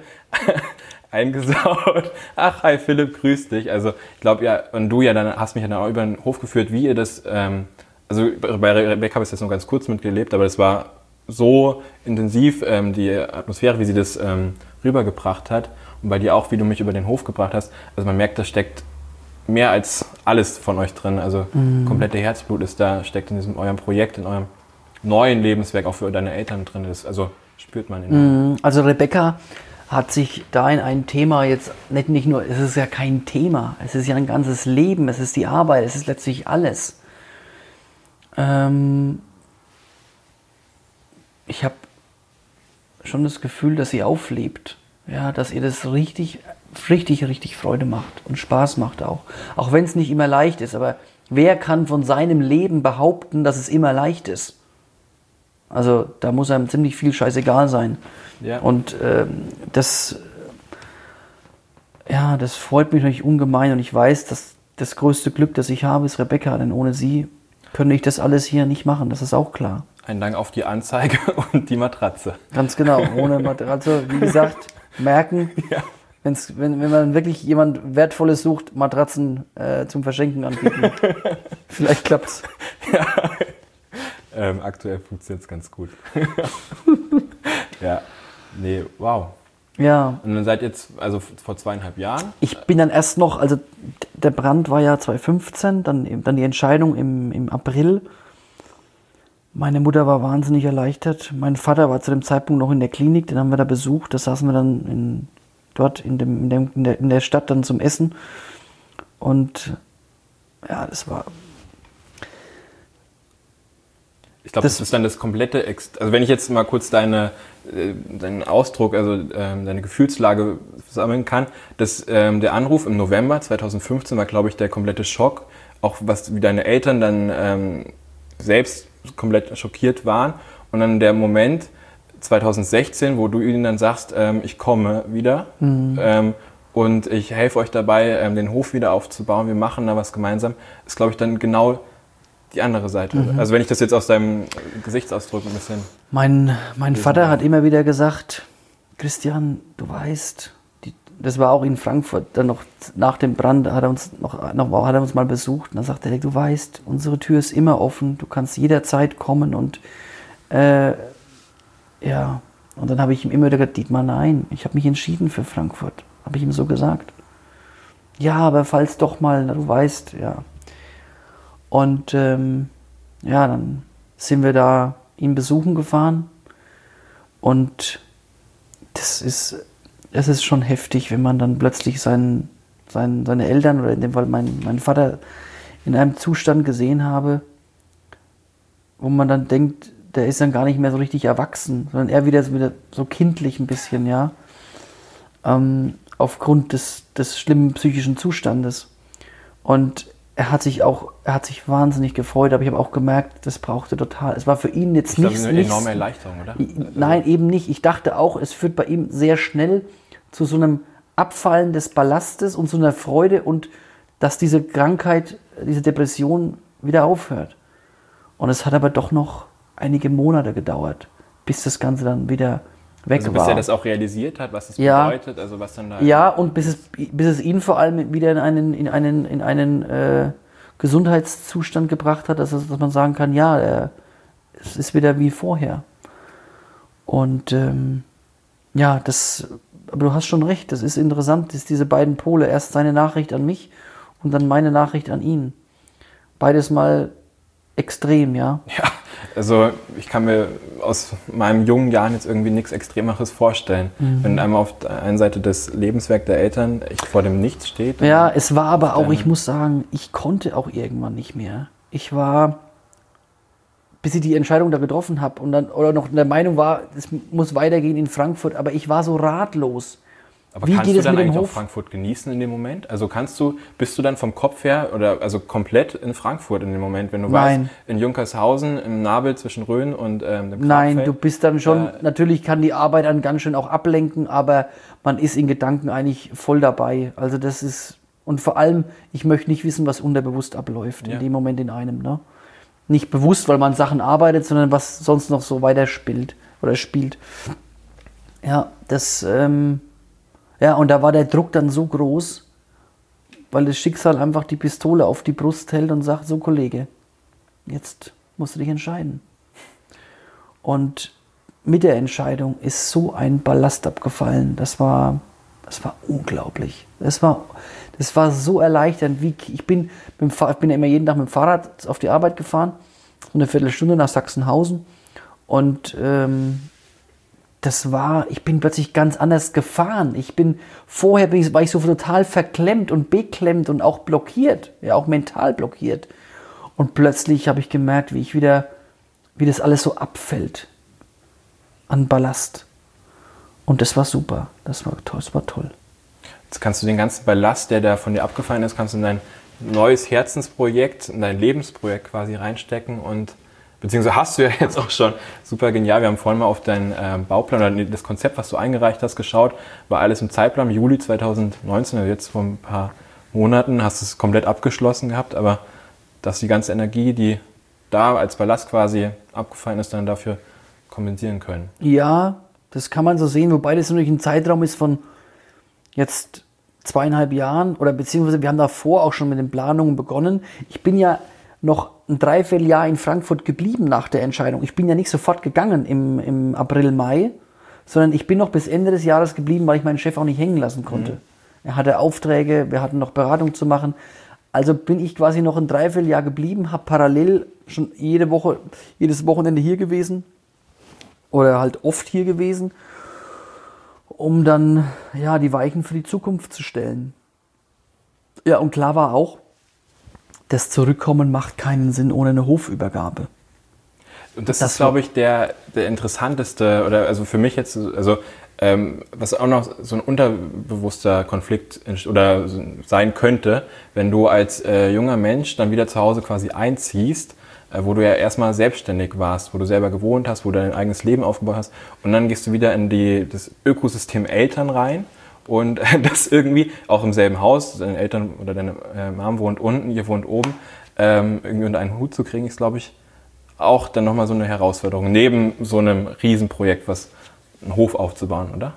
eingesaut. Ach, hi Philipp, grüß dich. Also ich glaube ja, und du ja dann hast mich ja dann auch über den Hof geführt, wie ihr das, ähm, also bei Rebecca habe ich das nur ganz kurz mitgelebt, aber das war so intensiv, ähm, die Atmosphäre, wie sie das ähm, rübergebracht hat und bei dir auch, wie du mich über den Hof gebracht hast. Also man merkt, da steckt mehr als alles von euch drin. Also Mhm. komplette Herzblut ist da, steckt in diesem eurem Projekt, in eurem neuen Lebenswerk, auch für deine Eltern drin ist. Also spürt man in Mhm. Also Rebecca hat sich da in ein Thema jetzt, nicht, nicht nur, es ist ja kein Thema, es ist ja ein ganzes Leben, es ist die Arbeit, es ist letztlich alles. Ähm, ich habe schon das Gefühl, dass sie auflebt, ja, dass ihr das richtig, richtig, richtig Freude macht und Spaß macht auch. Auch wenn es nicht immer leicht ist, aber wer kann von seinem Leben behaupten, dass es immer leicht ist? Also da muss einem ziemlich viel scheißegal sein. Ja. Und ähm, das, ja, das freut mich natürlich ungemein und ich weiß, dass das größte Glück, das ich habe, ist Rebecca, denn ohne sie könnte ich das alles hier nicht machen, das ist auch klar. Ein Dank auf die Anzeige und die Matratze. Ganz genau, ohne Matratze, wie gesagt, merken, Ja. wenn's, wenn, wenn man wirklich jemand Wertvolles sucht, Matratzen äh, zum Verschenken anbieten. Vielleicht klappt's. Ja. Ähm, aktuell funktioniert es ganz gut. Ja, nee, wow. Ja, Und dann seid ihr jetzt, also vor zweieinhalb Jahren? ich bin dann erst noch, also der Brand war ja zwanzig fünfzehn, dann, dann die Entscheidung im, im April. Meine Mutter war wahnsinnig erleichtert. Mein Vater war zu dem Zeitpunkt noch in der Klinik, den haben wir da besucht. Da saßen wir dann in, dort in, dem, in, dem, in, der, in der Stadt dann zum Essen. Und ja, das war... Ich glaube, das, Das- ist dann das komplette, Ex also wenn ich jetzt mal kurz deine, äh, deinen Ausdruck, also ähm, deine Gefühlslage sammeln kann, dass ähm, der Anruf im November zweitausendfünfzehn war, glaube ich, der komplette Schock, auch was wie deine Eltern dann ähm, selbst komplett schockiert waren und dann der Moment zweitausendsechzehn, wo du ihnen dann sagst, ähm, ich komme wieder ähm, und ich helfe euch dabei, ähm, den Hof wieder aufzubauen, wir machen da was gemeinsam, ist, glaube ich, dann genau die andere Seite. Also wenn ich das jetzt aus deinem Gesichtsausdruck ein bisschen... Mein, mein Vater hat immer wieder gesagt, Christian, du weißt, die, das war auch in Frankfurt, dann noch nach dem Brand hat er uns noch, noch hat er uns mal besucht und dann sagte er, du weißt, unsere Tür ist immer offen, du kannst jederzeit kommen und äh, ja, und dann habe ich ihm immer wieder gesagt, Dietmar, nein, ich habe mich entschieden für Frankfurt, habe ich ihm so gesagt. Ja, aber falls doch mal, na, du weißt, ja. Und ähm, ja, dann sind wir da ihn besuchen gefahren und das ist, das ist schon heftig, wenn man dann plötzlich seinen, seinen, seine Eltern oder in dem Fall meinen, meinen Vater in einem Zustand gesehen habe, wo man dann denkt, der ist dann gar nicht mehr so richtig erwachsen, sondern er wieder, so- wieder so kindlich ein bisschen, ja, ähm, aufgrund des, des schlimmen psychischen Zustandes. Und er hat sich auch, er hat sich wahnsinnig gefreut, aber ich habe auch gemerkt, das brauchte total. Es war für ihn jetzt nicht... Das ist eine enorme Erleichterung, oder? Nein, eben nicht. Ich dachte auch, es führt bei ihm sehr schnell zu so einem Abfallen des Ballastes und so einer Freude und dass diese Krankheit, diese Depression wieder aufhört. Und es hat aber doch noch einige Monate gedauert, bis das Ganze dann wieder weg also, war. Bis er das auch realisiert hat, was das ja, bedeutet, also was dann da... Ja, und bis es, bis es ihn vor allem wieder in einen, in einen, in einen äh, Gesundheitszustand gebracht hat, dass, dass man sagen kann, ja, äh, es ist wieder wie vorher. Und ähm, ja, das, aber du hast schon recht, das ist interessant, dass diese beiden Pole, erst seine Nachricht an mich und dann meine Nachricht an ihn. Beides mal extrem, ja. Ja, also ich kann mir aus meinen jungen Jahren jetzt irgendwie nichts Extremeres vorstellen. Mhm. Wenn einmal auf der einen Seite das Lebenswerk der Eltern echt vor dem Nichts steht. Ja, es war aber auch, ich muss sagen, ich konnte auch irgendwann nicht mehr. Ich war, bis ich die Entscheidung da getroffen habe und dann oder noch in der Meinung war, es muss weitergehen in Frankfurt, aber ich war so ratlos. Aber Wie kannst geht du es dann mit dem eigentlich auch Hof? Frankfurt genießen in dem Moment? Also kannst du, bist du dann vom Kopf her oder also komplett in Frankfurt in dem Moment, wenn du Nein. weißt, in Junkershausen, im Nabel zwischen Rhön und ähm, dem Nein, Grabfeld, du bist dann schon, äh, natürlich kann die Arbeit dann ganz schön auch ablenken, aber man ist in Gedanken eigentlich voll dabei. Also das ist, und vor allem, ich möchte nicht wissen, was unterbewusst abläuft Ja. in dem Moment in einem. Ne? Nicht bewusst, weil man Sachen arbeitet, sondern was sonst noch so weiter spielt oder spielt. Ja, das, ähm, ja, und da war der Druck dann so groß, weil das Schicksal einfach die Pistole auf die Brust hält und sagt, so Kollege, jetzt musst du dich entscheiden. Und mit der Entscheidung ist so ein Ballast abgefallen, das war, das war unglaublich. Das war, das war so erleichternd, wie ich bin, mit dem Fahr- ich bin ja immer jeden Tag mit dem Fahrrad auf die Arbeit gefahren, so eine Viertelstunde nach Sachsenhausen und ähm, das war, ich bin plötzlich ganz anders gefahren. Ich bin, vorher bin ich, war ich so total verklemmt und beklemmt und auch blockiert, ja auch mental blockiert. Und plötzlich habe ich gemerkt, wie ich wieder, wie das alles so abfällt an Ballast. Und das war super, das war toll, das war toll. Jetzt kannst du den ganzen Ballast, der da von dir abgefallen ist, kannst du in dein neues Herzensprojekt, in dein Lebensprojekt quasi reinstecken und beziehungsweise hast du ja jetzt auch schon super genial. Wir haben vorhin mal auf deinen äh, Bauplan oder das Konzept, was du eingereicht hast, geschaut. War alles im Zeitplan, Juli zweitausendneunzehn, also jetzt vor ein paar Monaten, hast du es komplett abgeschlossen gehabt. Aber dass die ganze Energie, die da als Ballast quasi abgefallen ist, dann dafür kompensieren können. Ja, das kann man so sehen, wobei das natürlich ein Zeitraum ist von jetzt zweieinhalb Jahren oder beziehungsweise wir haben davor auch schon mit den Planungen begonnen. Ich bin ja noch ein Dreivierteljahr in Frankfurt geblieben nach der Entscheidung. Ich bin ja nicht sofort gegangen im, im April, Mai, sondern ich bin noch bis Ende des Jahres geblieben, weil ich meinen Chef auch nicht hängen lassen konnte. Mhm. Er hatte Aufträge, wir hatten noch Beratung zu machen. Also bin ich quasi noch ein Dreivierteljahr geblieben, habe parallel schon jede Woche, jedes Wochenende hier gewesen oder halt oft hier gewesen, um dann ja die Weichen für die Zukunft zu stellen. Ja, und klar war auch, das Zurückkommen macht keinen Sinn ohne eine Hofübergabe. Und das, das ist, glaube ich, der, der interessanteste, oder also für mich jetzt, also ähm, was auch noch so ein unterbewusster Konflikt oder sein könnte, wenn du als äh, junger Mensch dann wieder zu Hause quasi einziehst, äh, wo du ja erstmal selbstständig warst, wo du selber gewohnt hast, wo du dein eigenes Leben aufgebaut hast und dann gehst du wieder in die, das Ökosystem Eltern rein. Und das irgendwie, auch im selben Haus, deine Eltern oder deine äh, Mom wohnt unten, ihr wohnt oben, ähm, irgendwie unter einen Hut zu kriegen, ist, glaube ich, auch dann nochmal so eine Herausforderung, neben so einem Riesenprojekt, was einen Hof aufzubauen, oder?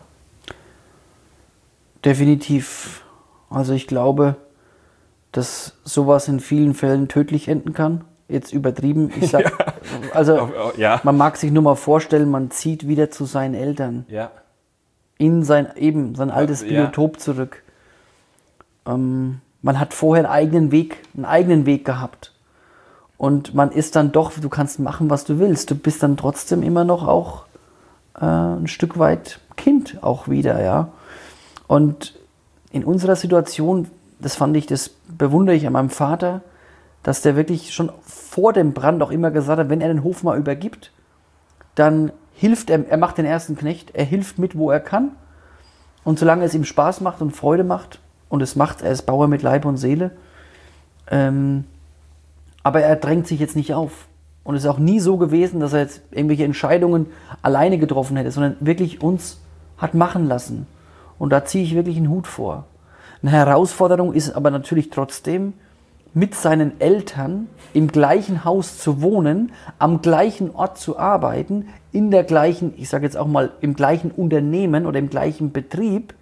Definitiv. Also ich glaube, dass sowas in vielen Fällen tödlich enden kann. Jetzt übertrieben. Ich sag, ja. Also ja. Man mag sich nur mal vorstellen, man zieht wieder zu seinen Eltern. Ja. In sein eben sein altes ja. Biotop zurück. Ähm, man hat vorher einen eigenen Weg, einen eigenen Weg gehabt. Und man ist dann doch, du kannst machen, was du willst. Du bist dann trotzdem immer noch auch äh, ein Stück weit Kind auch wieder, ja. Und in unserer Situation, das fand ich, das bewundere ich an meinem Vater, dass der wirklich schon vor dem Brand auch immer gesagt hat, wenn er den Hof mal übergibt, dann hilft er, er macht den ersten Knecht, er hilft mit, wo er kann. Und solange es ihm Spaß macht und Freude macht, und es macht, er ist Bauer mit Leib und Seele, Ähm, aber er drängt sich jetzt nicht auf. Und es ist auch nie so gewesen, dass er jetzt irgendwelche Entscheidungen alleine getroffen hätte, sondern wirklich uns hat machen lassen. Und da ziehe ich wirklich einen Hut vor. Eine Herausforderung ist aber natürlich trotzdem, mit seinen Eltern im gleichen Haus zu wohnen, am gleichen Ort zu arbeiten, in der gleichen, ich sage jetzt auch mal, im gleichen Unternehmen oder im gleichen Betrieb,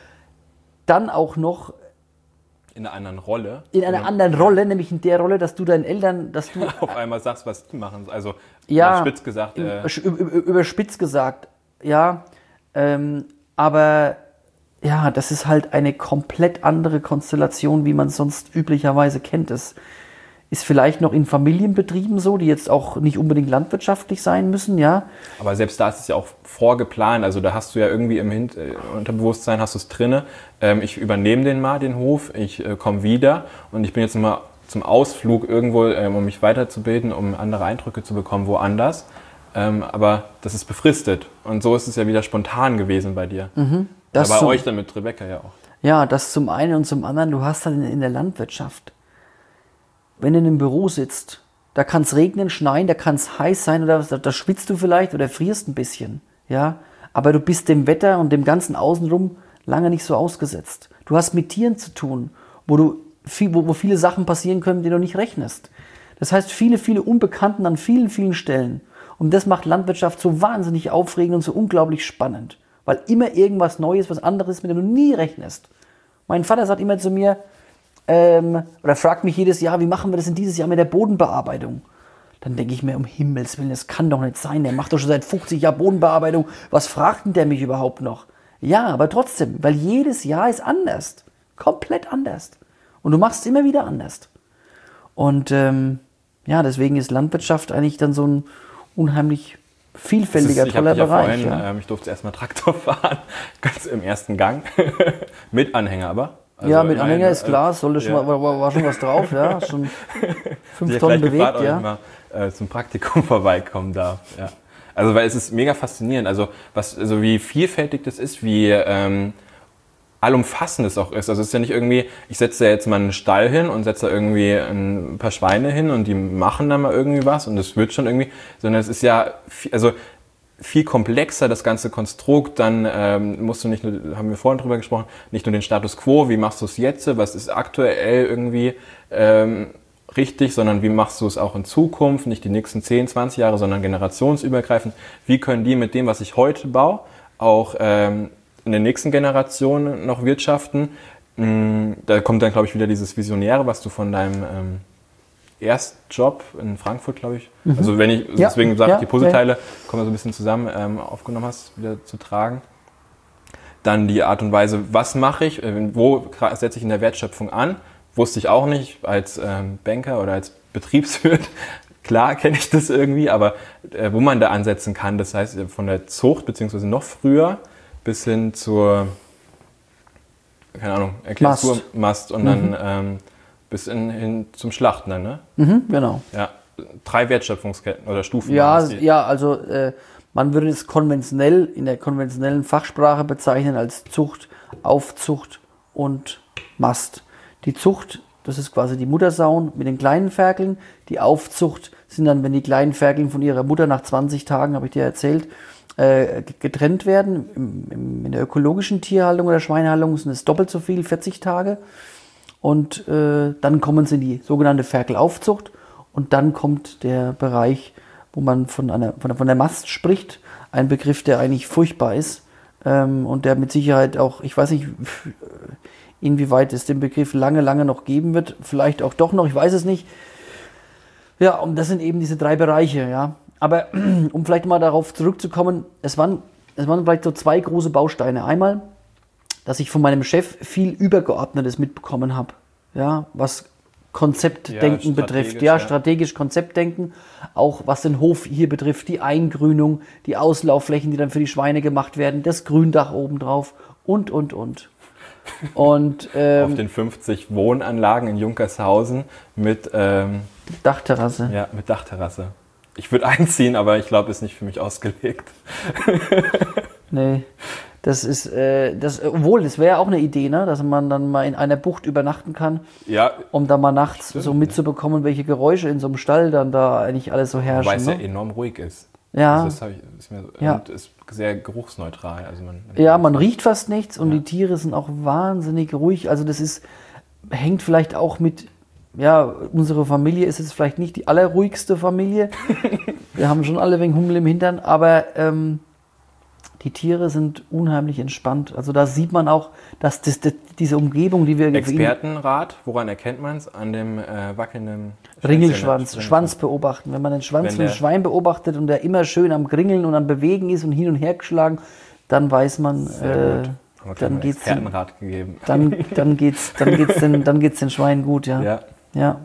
dann auch noch in einer anderen Rolle. In einer anderen Rolle, nämlich in der Rolle, dass du deinen Eltern, dass du auf einmal sagst, was die machen. Also ja, überspitzt gesagt. Äh, überspitzt gesagt, ja. Ähm, aber ja, das ist halt eine komplett andere Konstellation, wie man es sonst üblicherweise kennt. Das ist vielleicht noch in Familienbetrieben so, die jetzt auch nicht unbedingt landwirtschaftlich sein müssen, ja. Aber selbst da ist es ja auch vorgeplant, also da hast du ja irgendwie im Hin- äh, Unterbewusstsein hast du es drinne. Ähm, ich übernehme den mal, den Hof, ich äh, komme wieder und ich bin jetzt mal zum Ausflug irgendwo, ähm, um mich weiterzubilden, um andere Eindrücke zu bekommen, woanders. Ähm, aber das ist befristet und so ist es ja wieder spontan gewesen bei dir. Mhm, das ja, bei zum, euch dann mit Rebecca ja auch. Ja, das zum einen und zum anderen, du hast dann in der Landwirtschaft, wenn du in einem Büro sitzt, da kann es regnen, schneien, da kann es heiß sein oder da, da schwitzt du vielleicht oder frierst ein bisschen, ja. Aber du bist dem Wetter und dem ganzen Außenrum lange nicht so ausgesetzt. Du hast mit Tieren zu tun, wo du viel, wo, wo viele Sachen passieren können, die du nicht rechnest. Das heißt, viele, viele Unbekannten an vielen, vielen Stellen. Und das macht Landwirtschaft so wahnsinnig aufregend und so unglaublich spannend, weil immer irgendwas Neues, was anderes, mit dem du nie rechnest. Mein Vater sagt immer zu mir, Ähm, oder fragt mich jedes Jahr, wie machen wir das denn dieses Jahr mit der Bodenbearbeitung? Dann denke ich mir, um Himmels Willen, das kann doch nicht sein. Der macht doch schon seit fünfzig Jahren Bodenbearbeitung. Was fragt denn der mich überhaupt noch? Ja, aber trotzdem, weil jedes Jahr ist anders. Komplett anders. Und du machst es immer wieder anders. Und ähm, ja, deswegen ist Landwirtschaft eigentlich dann so ein unheimlich vielfältiger, ist, toller ich ja Bereich. Vorhin, ja. ähm, ich durfte erstmal Traktor fahren, ganz im ersten Gang. Mit Anhänger aber. Also ja, mit Anhänger ist klar, sollte schon ja. mal, war, war schon was drauf, ja, schon fünf Tonnen bewegt, gefragt, ja. Ob ich mal äh, zum Praktikum vorbeikommen darf, ja. Also, weil es ist mega faszinierend, also, was, also wie vielfältig das ist, wie ähm, allumfassend es auch ist. Also, es ist ja nicht irgendwie, ich setze da jetzt mal einen Stall hin und setze da irgendwie ein paar Schweine hin und die machen dann mal irgendwie was und das wird schon irgendwie, sondern es ist ja, viel, also, viel komplexer, das ganze Konstrukt, dann ähm, musst du nicht nur, haben wir vorhin drüber gesprochen, nicht nur den Status Quo, wie machst du es jetzt, was ist aktuell irgendwie ähm, richtig, sondern wie machst du es auch in Zukunft, nicht die nächsten zehn, zwanzig Jahre, sondern generationsübergreifend. Wie können die mit dem, was ich heute baue, auch ähm, in der nächsten Generation noch wirtschaften? Mhm, da kommt dann, glaube ich, wieder dieses Visionäre, was du von deinem ähm, Erstjob in Frankfurt, glaube ich. Mhm. Also wenn ich, ja, deswegen sage ich, ja, die Puzzleteile ja. kommen so ein bisschen zusammen ähm, aufgenommen hast, wieder zu tragen. Dann die Art und Weise, was mache ich, äh, wo setze ich in der Wertschöpfung an, wusste ich auch nicht als ähm, Banker oder als Betriebswirt. Klar kenne ich das irgendwie, aber äh, wo man da ansetzen kann, das heißt von der Zucht, beziehungsweise noch früher, bis hin zur, keine Ahnung, Erklärung, Mast. Mast und mhm. dann ähm, bis in, hin zum Schlachten dann, ne? Mhm, genau. Ja, drei Wertschöpfungsketten oder Stufen. Ja, ja, also äh, man würde es konventionell, in der konventionellen Fachsprache bezeichnen als Zucht, Aufzucht und Mast. Die Zucht, das ist quasi die Muttersauen mit den kleinen Ferkeln. Die Aufzucht sind dann, wenn die kleinen Ferkeln von ihrer Mutter nach zwanzig Tagen, habe ich dir erzählt, äh, getrennt werden. Im, im, in der ökologischen Tierhaltung oder Schweinehaltung sind es doppelt so viel, vierzig Tage. Und äh, dann kommen sie in die sogenannte Ferkelaufzucht und dann kommt der Bereich, wo man von, einer, von, der, von der Mast spricht, ein Begriff, der eigentlich furchtbar ist ähm, und der mit Sicherheit auch, ich weiß nicht, inwieweit es den Begriff lange, lange noch geben wird, vielleicht auch doch noch, ich weiß es nicht. Ja, und das sind eben diese drei Bereiche, ja. Aber um vielleicht mal darauf zurückzukommen, es waren, es waren vielleicht so zwei große Bausteine. Einmal, dass ich von meinem Chef viel Übergeordnetes mitbekommen habe, ja, was Konzeptdenken ja, betrifft, ja, ja, strategisch Konzeptdenken, auch was den Hof hier betrifft, die Eingrünung, die Auslaufflächen, die dann für die Schweine gemacht werden, das Gründach obendrauf und, und, und. und ähm, auf den fünfzig Wohnanlagen in Junkershausen mit ähm, Dachterrasse. Ja, mit Dachterrasse. Ich würde einziehen, aber ich glaube, ist nicht für mich ausgelegt. Nee. Das ist, äh, das, obwohl, das wäre ja auch eine Idee, ne? Dass man dann mal in einer Bucht übernachten kann, ja, um da mal nachts stimmt, so mitzubekommen, welche Geräusche in so einem Stall dann da eigentlich alles so herrschen. Weil es ne? ja enorm ruhig ist. Ja. Also das hab ich, ist mir, Ja. Und ist sehr geruchsneutral. Also man, Ja, man riecht fast nichts und Ja. die Tiere sind auch wahnsinnig ruhig. Also das ist, hängt vielleicht auch mit, ja, unsere Familie ist jetzt vielleicht nicht die allerruhigste Familie. Wir haben schon alle wegen Hummel im Hintern, aber ähm, die Tiere sind unheimlich entspannt. Also da sieht man auch, dass das, das, diese Umgebung, die wir... Expertenrat, woran erkennt man es? An dem äh, wackelnden Ringelschwanz, Schwänzchen. Schwanz beobachten. Wenn man den Schwanz Wenn von einem der- Schwein beobachtet und der immer schön am Gringeln und am Bewegen ist und hin und her geschlagen, dann weiß man, Sehr äh, gut. Haben wir dann dann geht's den, Expertenrat gegeben. dann, dann geht's, dann geht's den, dann geht's den Schweinen gut, ja. Ja. Ja.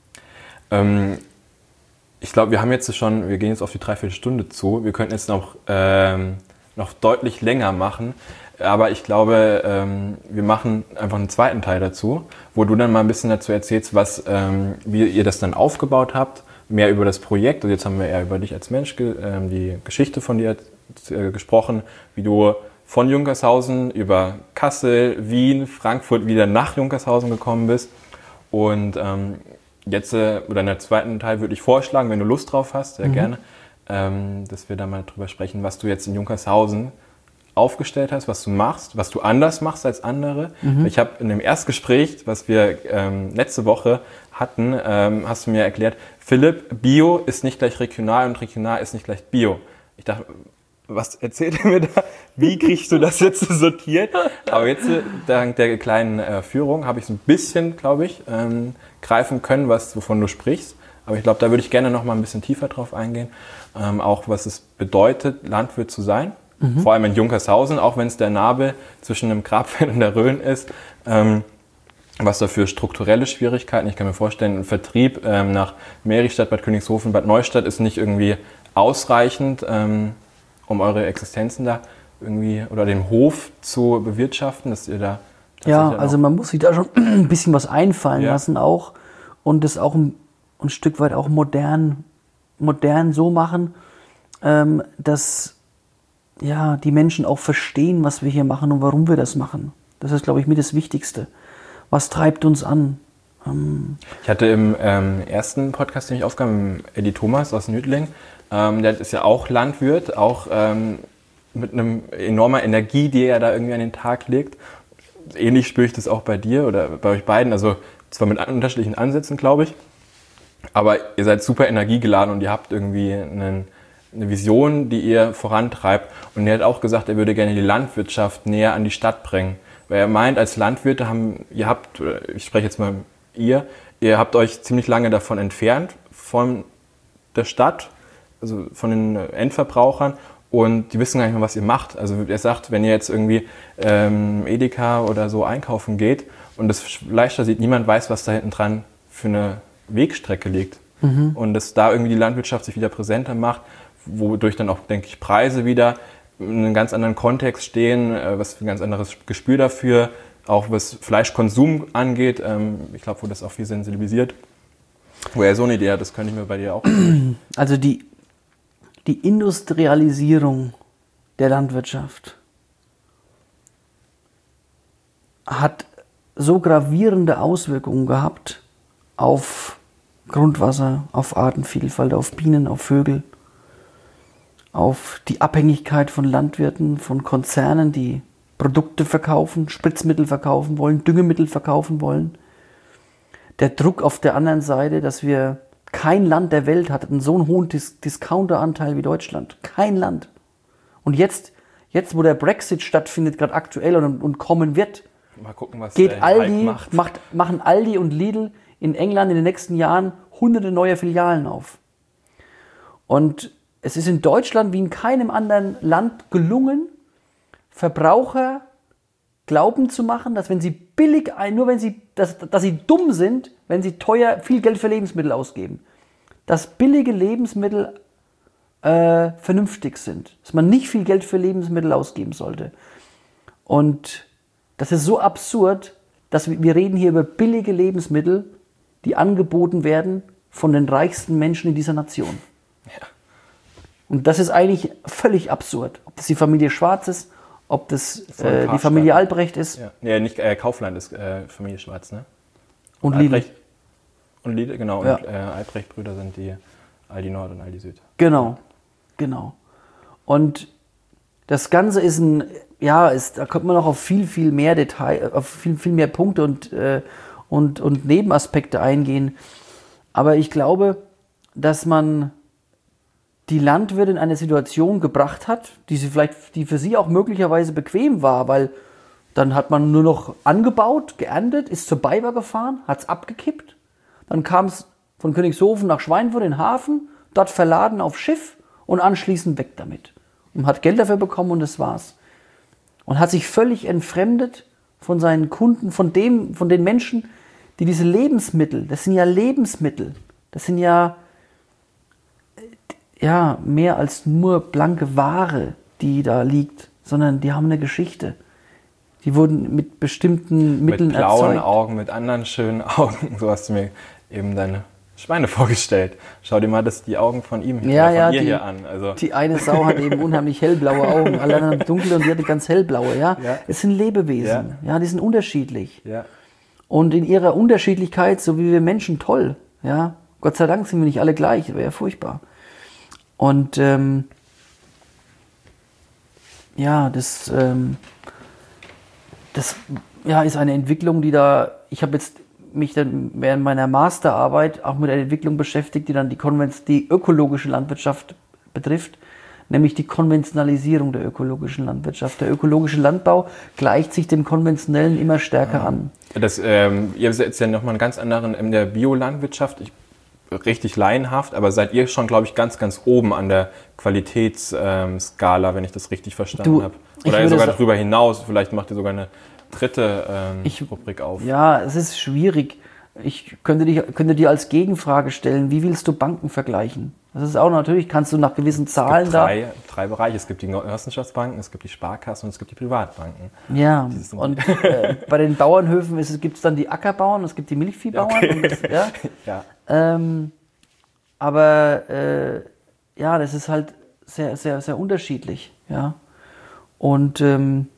Ähm, ich glaube, wir haben jetzt schon, wir gehen jetzt auf die Dreiviertelstunde zu. Wir könnten jetzt noch, ähm, noch deutlich länger machen. Aber ich glaube, ähm, wir machen einfach einen zweiten Teil dazu, wo du dann mal ein bisschen dazu erzählst, was, ähm, wie ihr das dann aufgebaut habt, mehr über das Projekt. Und jetzt haben wir eher über dich als Mensch, ge- ähm, die Geschichte von dir äh, gesprochen, wie du von Junkershausen über Kassel, Wien, Frankfurt wieder nach Junkershausen gekommen bist. Und ähm, jetzt, äh, oder in der zweiten Teil würde ich vorschlagen, wenn du Lust drauf hast, sehr Mhm. gerne, ähm, dass wir da mal drüber sprechen, was du jetzt in Junkershausen aufgestellt hast, was du machst, was du anders machst als andere. Mhm. Ich habe in dem Erstgespräch, was wir ähm, letzte Woche hatten, ähm, hast du mir erklärt, Philipp, Bio ist nicht gleich regional und regional ist nicht gleich Bio. Ich dachte, was erzählt er mir da? Wie kriegst du das jetzt sortiert? Aber jetzt, äh, dank der kleinen äh, Führung, habe ich so ein bisschen, glaube ich, ähm, greifen können, was, wovon du sprichst. Aber ich glaube, da würde ich gerne noch mal ein bisschen tiefer drauf eingehen. Ähm, auch was es bedeutet, Landwirt zu sein. Mhm. Vor allem in Junkershausen, auch wenn es der Nabel zwischen dem Grabfeld und der Rhön ist. Ähm, was da für strukturelle Schwierigkeiten, ich kann mir vorstellen, ein Vertrieb ähm, nach Meristadt, Bad Königshofen, Bad Neustadt ist nicht irgendwie ausreichend, ähm, um eure Existenzen da irgendwie oder den Hof zu bewirtschaften, dass ihr da Ja, also man muss sich da schon ein bisschen was einfallen Ja. lassen auch und das auch ein, ein Stück weit auch modern, modern so machen, ähm, dass ja, die Menschen auch verstehen, was wir hier machen und warum wir das machen. Das ist, glaube ich, mit das Wichtigste. Was treibt uns an? Ähm, Ich hatte im ähm, ersten Podcast, den ich aufgab, Eddie Thomas aus Nüdling, ähm, der ist ja auch Landwirt, auch ähm, mit einem enormer Energie, die er da irgendwie an den Tag legt. Ähnlich spüre ich das auch bei dir oder bei euch beiden, also zwar mit unterschiedlichen Ansätzen, glaube ich, aber ihr seid super energiegeladen und ihr habt irgendwie einen, eine Vision, die ihr vorantreibt. Und er hat auch gesagt, er würde gerne die Landwirtschaft näher an die Stadt bringen. Weil er meint, als Landwirte haben, ihr habt, ich spreche jetzt mal ihr, ihr habt euch ziemlich lange davon entfernt, von der Stadt, also von den Endverbrauchern, und die wissen gar nicht mehr, was ihr macht. Also er sagt, wenn ihr jetzt irgendwie ähm, Edeka oder so einkaufen geht und das Fleisch da sieht, niemand weiß, was da hinten dran für eine Wegstrecke liegt. Mhm. Und dass da irgendwie die Landwirtschaft sich wieder präsenter macht, wodurch dann auch, denke ich, Preise wieder in einem ganz anderen Kontext stehen, was für ein ganz anderes Gespür dafür, auch was Fleischkonsum angeht. Ich glaube, wo das auch viel sensibilisiert. Wo er so eine Idee hat, das könnte ich mir bei dir auch vorstellen. Also die, die Industrialisierung der Landwirtschaft hat so gravierende Auswirkungen gehabt auf Grundwasser, auf Artenvielfalt, auf Bienen, auf Vögel, auf die Abhängigkeit von Landwirten, von Konzernen, die Produkte verkaufen, Spritzmittel verkaufen wollen, Düngemittel verkaufen wollen. Der Druck auf der anderen Seite, dass wir, kein Land der Welt hat einen so einen hohen Dis- Discounteranteil wie Deutschland. Kein Land. Und jetzt, jetzt wo der Brexit stattfindet, gerade aktuell und, und kommen wird, Mal gucken, was geht der Hype Aldi, macht. macht, machen Aldi und Lidl in England in den nächsten Jahren hunderte neue Filialen auf. Und es ist in Deutschland wie in keinem anderen Land gelungen, Verbraucher glauben zu machen, dass wenn sie billig ein, nur wenn sie, dass, dass sie dumm sind, wenn sie teuer viel Geld für Lebensmittel ausgeben, dass billige Lebensmittel äh, vernünftig sind, dass man nicht viel Geld für Lebensmittel ausgeben sollte. Und das ist so absurd, dass wir, wir reden hier über billige Lebensmittel, die angeboten werden von den reichsten Menschen in dieser Nation. Ja. Und das ist eigentlich völlig absurd. Ob das die Familie Schwarz ist, ob das Von äh, die Karstadt. Familie Albrecht ist. Ja, nee, nicht äh, Kaufland ist äh, Familie Schwarz, ne? Und Lidl. Albrecht und Lidl, genau. Ja. Und äh, Albrecht-Brüder sind die Aldi Nord und Aldi Süd. Genau, genau. Und das Ganze ist ein, ja, ist, da kommt man noch auf viel, viel mehr Detail, auf viel, viel mehr Punkte und, äh, und, und Nebenaspekte eingehen. Aber ich glaube, dass man die Landwirte in eine Situation gebracht hat, die sie vielleicht, die für sie auch möglicherweise bequem war, weil dann hat man nur noch angebaut, geerntet, ist zur Bayer gefahren, hat es abgekippt. Dann kam es von Königshofen nach Schweinfurt in den Hafen, dort verladen auf Schiff und anschließend weg damit. Und hat Geld dafür bekommen und das war's. Und hat sich völlig entfremdet von seinen Kunden, von dem, von den Menschen, die diese Lebensmittel, das sind ja Lebensmittel, das sind ja, ja mehr als nur blanke Ware, die da liegt, sondern die haben eine Geschichte. Die wurden mit bestimmten Mitteln mit blauen erzeugt. Augen, mit anderen schönen Augen. So hast du mir eben deine Schweine vorgestellt. Schau dir mal das, die Augen von ihm Ja, oder von ja, ihr die, hier an. Also. Die eine Sau hat eben unheimlich hellblaue Augen, alle anderen dunkel und die hatte ganz hellblaue. Ja? Ja. Es sind Lebewesen, ja. ja, die sind unterschiedlich. Ja. Und in ihrer Unterschiedlichkeit, so wie wir Menschen, toll. Ja? Gott sei Dank sind wir nicht alle gleich, das wäre ja furchtbar. Und ähm, ja, das, ähm, das ja, ist eine Entwicklung, die da, ich habe jetzt mich dann während meiner Masterarbeit auch mit einer Entwicklung beschäftigt, die dann die, Konven- die ökologische Landwirtschaft betrifft, nämlich die Konventionalisierung der ökologischen Landwirtschaft. Der ökologische Landbau gleicht sich dem konventionellen immer stärker Ja. an. Das, ähm, ihr seid ja nochmal einen ganz anderen in der Biolandwirtschaft, ich, richtig laienhaft, aber seid ihr schon, glaube ich, ganz, ganz oben an der Qualitätsskala, ähm, wenn ich das richtig verstanden habe. Oder ihr sogar darüber hinaus, vielleicht macht ihr sogar eine dritte ähm, ich, Rubrik auf. Ja, es ist schwierig. Ich könnte, dich, könnte dir als Gegenfrage stellen, wie willst du Banken vergleichen? Das ist auch natürlich, kannst du nach gewissen Zahlen es gibt drei, da... drei Bereiche. Es gibt die Genossenschaftsbanken, es gibt die Sparkassen und es gibt die Privatbanken. Ja, und äh, bei den Bauernhöfen gibt es dann die Ackerbauern, es gibt die Milchviehbauern. Okay. Und das, ja. Ja. Ähm, aber äh, ja, das ist halt sehr, sehr, sehr unterschiedlich. Ja. Und ähm,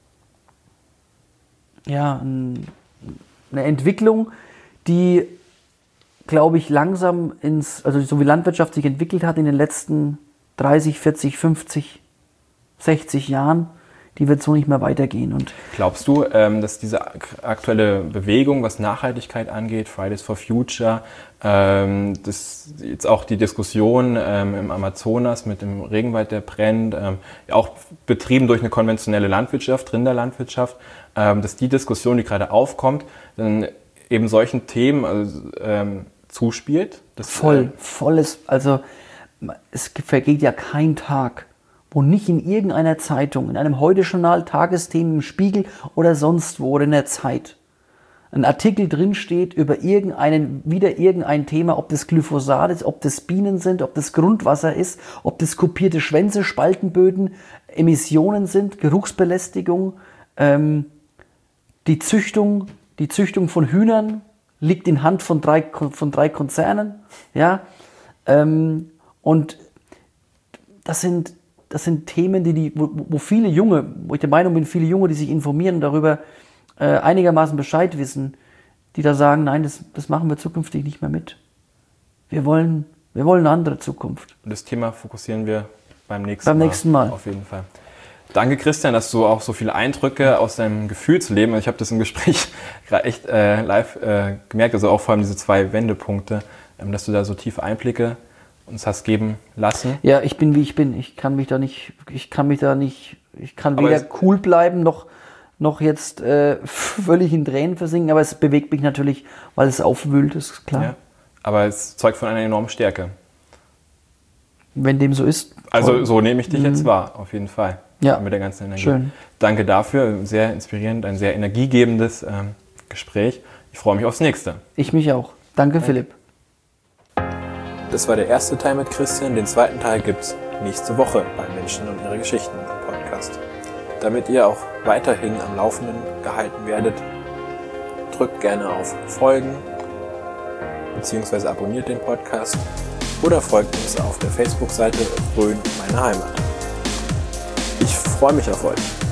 ja, ein, eine Entwicklung, die, glaube ich, langsam ins, also so wie Landwirtschaft sich entwickelt hat in den letzten dreißig, vierzig, fünfzig, sechzig Jahren, die wird so nicht mehr weitergehen. Und glaubst du, ähm, dass diese aktuelle Bewegung, was Nachhaltigkeit angeht, Fridays for Future, ähm, das jetzt auch die Diskussion ähm, im Amazonas mit dem Regenwald, der brennt, ähm, auch betrieben durch eine konventionelle Landwirtschaft, Rinderlandwirtschaft, ähm, dass die Diskussion, die gerade aufkommt, dann eben solchen Themen also, ähm, zuspielt? Das, voll, äh, volles, also es vergeht ja kein Tag, wo nicht in irgendeiner Zeitung, in einem Heute-Journal, Tagesthemen, im Spiegel oder sonst wo oder in der Zeit ein Artikel drinsteht über irgendeinen, wieder irgendein Thema, ob das Glyphosat ist, ob das Bienen sind, ob das Grundwasser ist, ob das kopierte Schwänze, Spaltenböden, Emissionen sind, Geruchsbelästigung, ähm, die Züchtung, die Züchtung von Hühnern liegt in Hand von drei, von drei Konzernen, ja, ähm, und das sind Das sind Themen, die, die, wo, wo viele Junge, wo ich der Meinung bin, viele Junge, die sich informieren und darüber äh, einigermaßen Bescheid wissen, die da sagen, nein, das, das machen wir zukünftig nicht mehr mit. Wir wollen, wir wollen eine andere Zukunft. Und das Thema fokussieren wir beim nächsten beim Mal. Beim nächsten Mal. Auf jeden Fall. Danke, Christian, dass du auch so viele Eindrücke aus deinem Gefühlsleben, ich habe das im Gespräch gerade echt äh, live äh, gemerkt, also auch vor allem diese zwei Wendepunkte, ähm, dass du da so tiefe Einblicke uns hast geben lassen. Ja, ich bin wie ich bin. Ich kann mich da nicht, ich kann mich da nicht, ich kann aber weder cool bleiben noch, noch jetzt äh, völlig in Tränen versinken, aber es bewegt mich natürlich, weil es aufwühlt, ist klar. Ja, aber es zeugt von einer enormen Stärke. Wenn dem so ist. Also toll. so nehme ich dich mhm. jetzt wahr, auf jeden Fall. Ja. Mit der ganzen Energie. Schön. Danke dafür, sehr inspirierend, ein sehr energiegebendes ähm, Gespräch. Ich freue mich aufs nächste. Ich mich auch. Danke, Danke. Philipp. Das war der erste Teil mit Christian. Den zweiten Teil gibt es nächste Woche bei Menschen und ihre Geschichten im Podcast. Damit ihr auch weiterhin am Laufenden gehalten werdet, drückt gerne auf Folgen bzw. abonniert den Podcast oder folgt uns auf der Facebook-Seite Rhön, meine Heimat. Ich freue mich auf euch.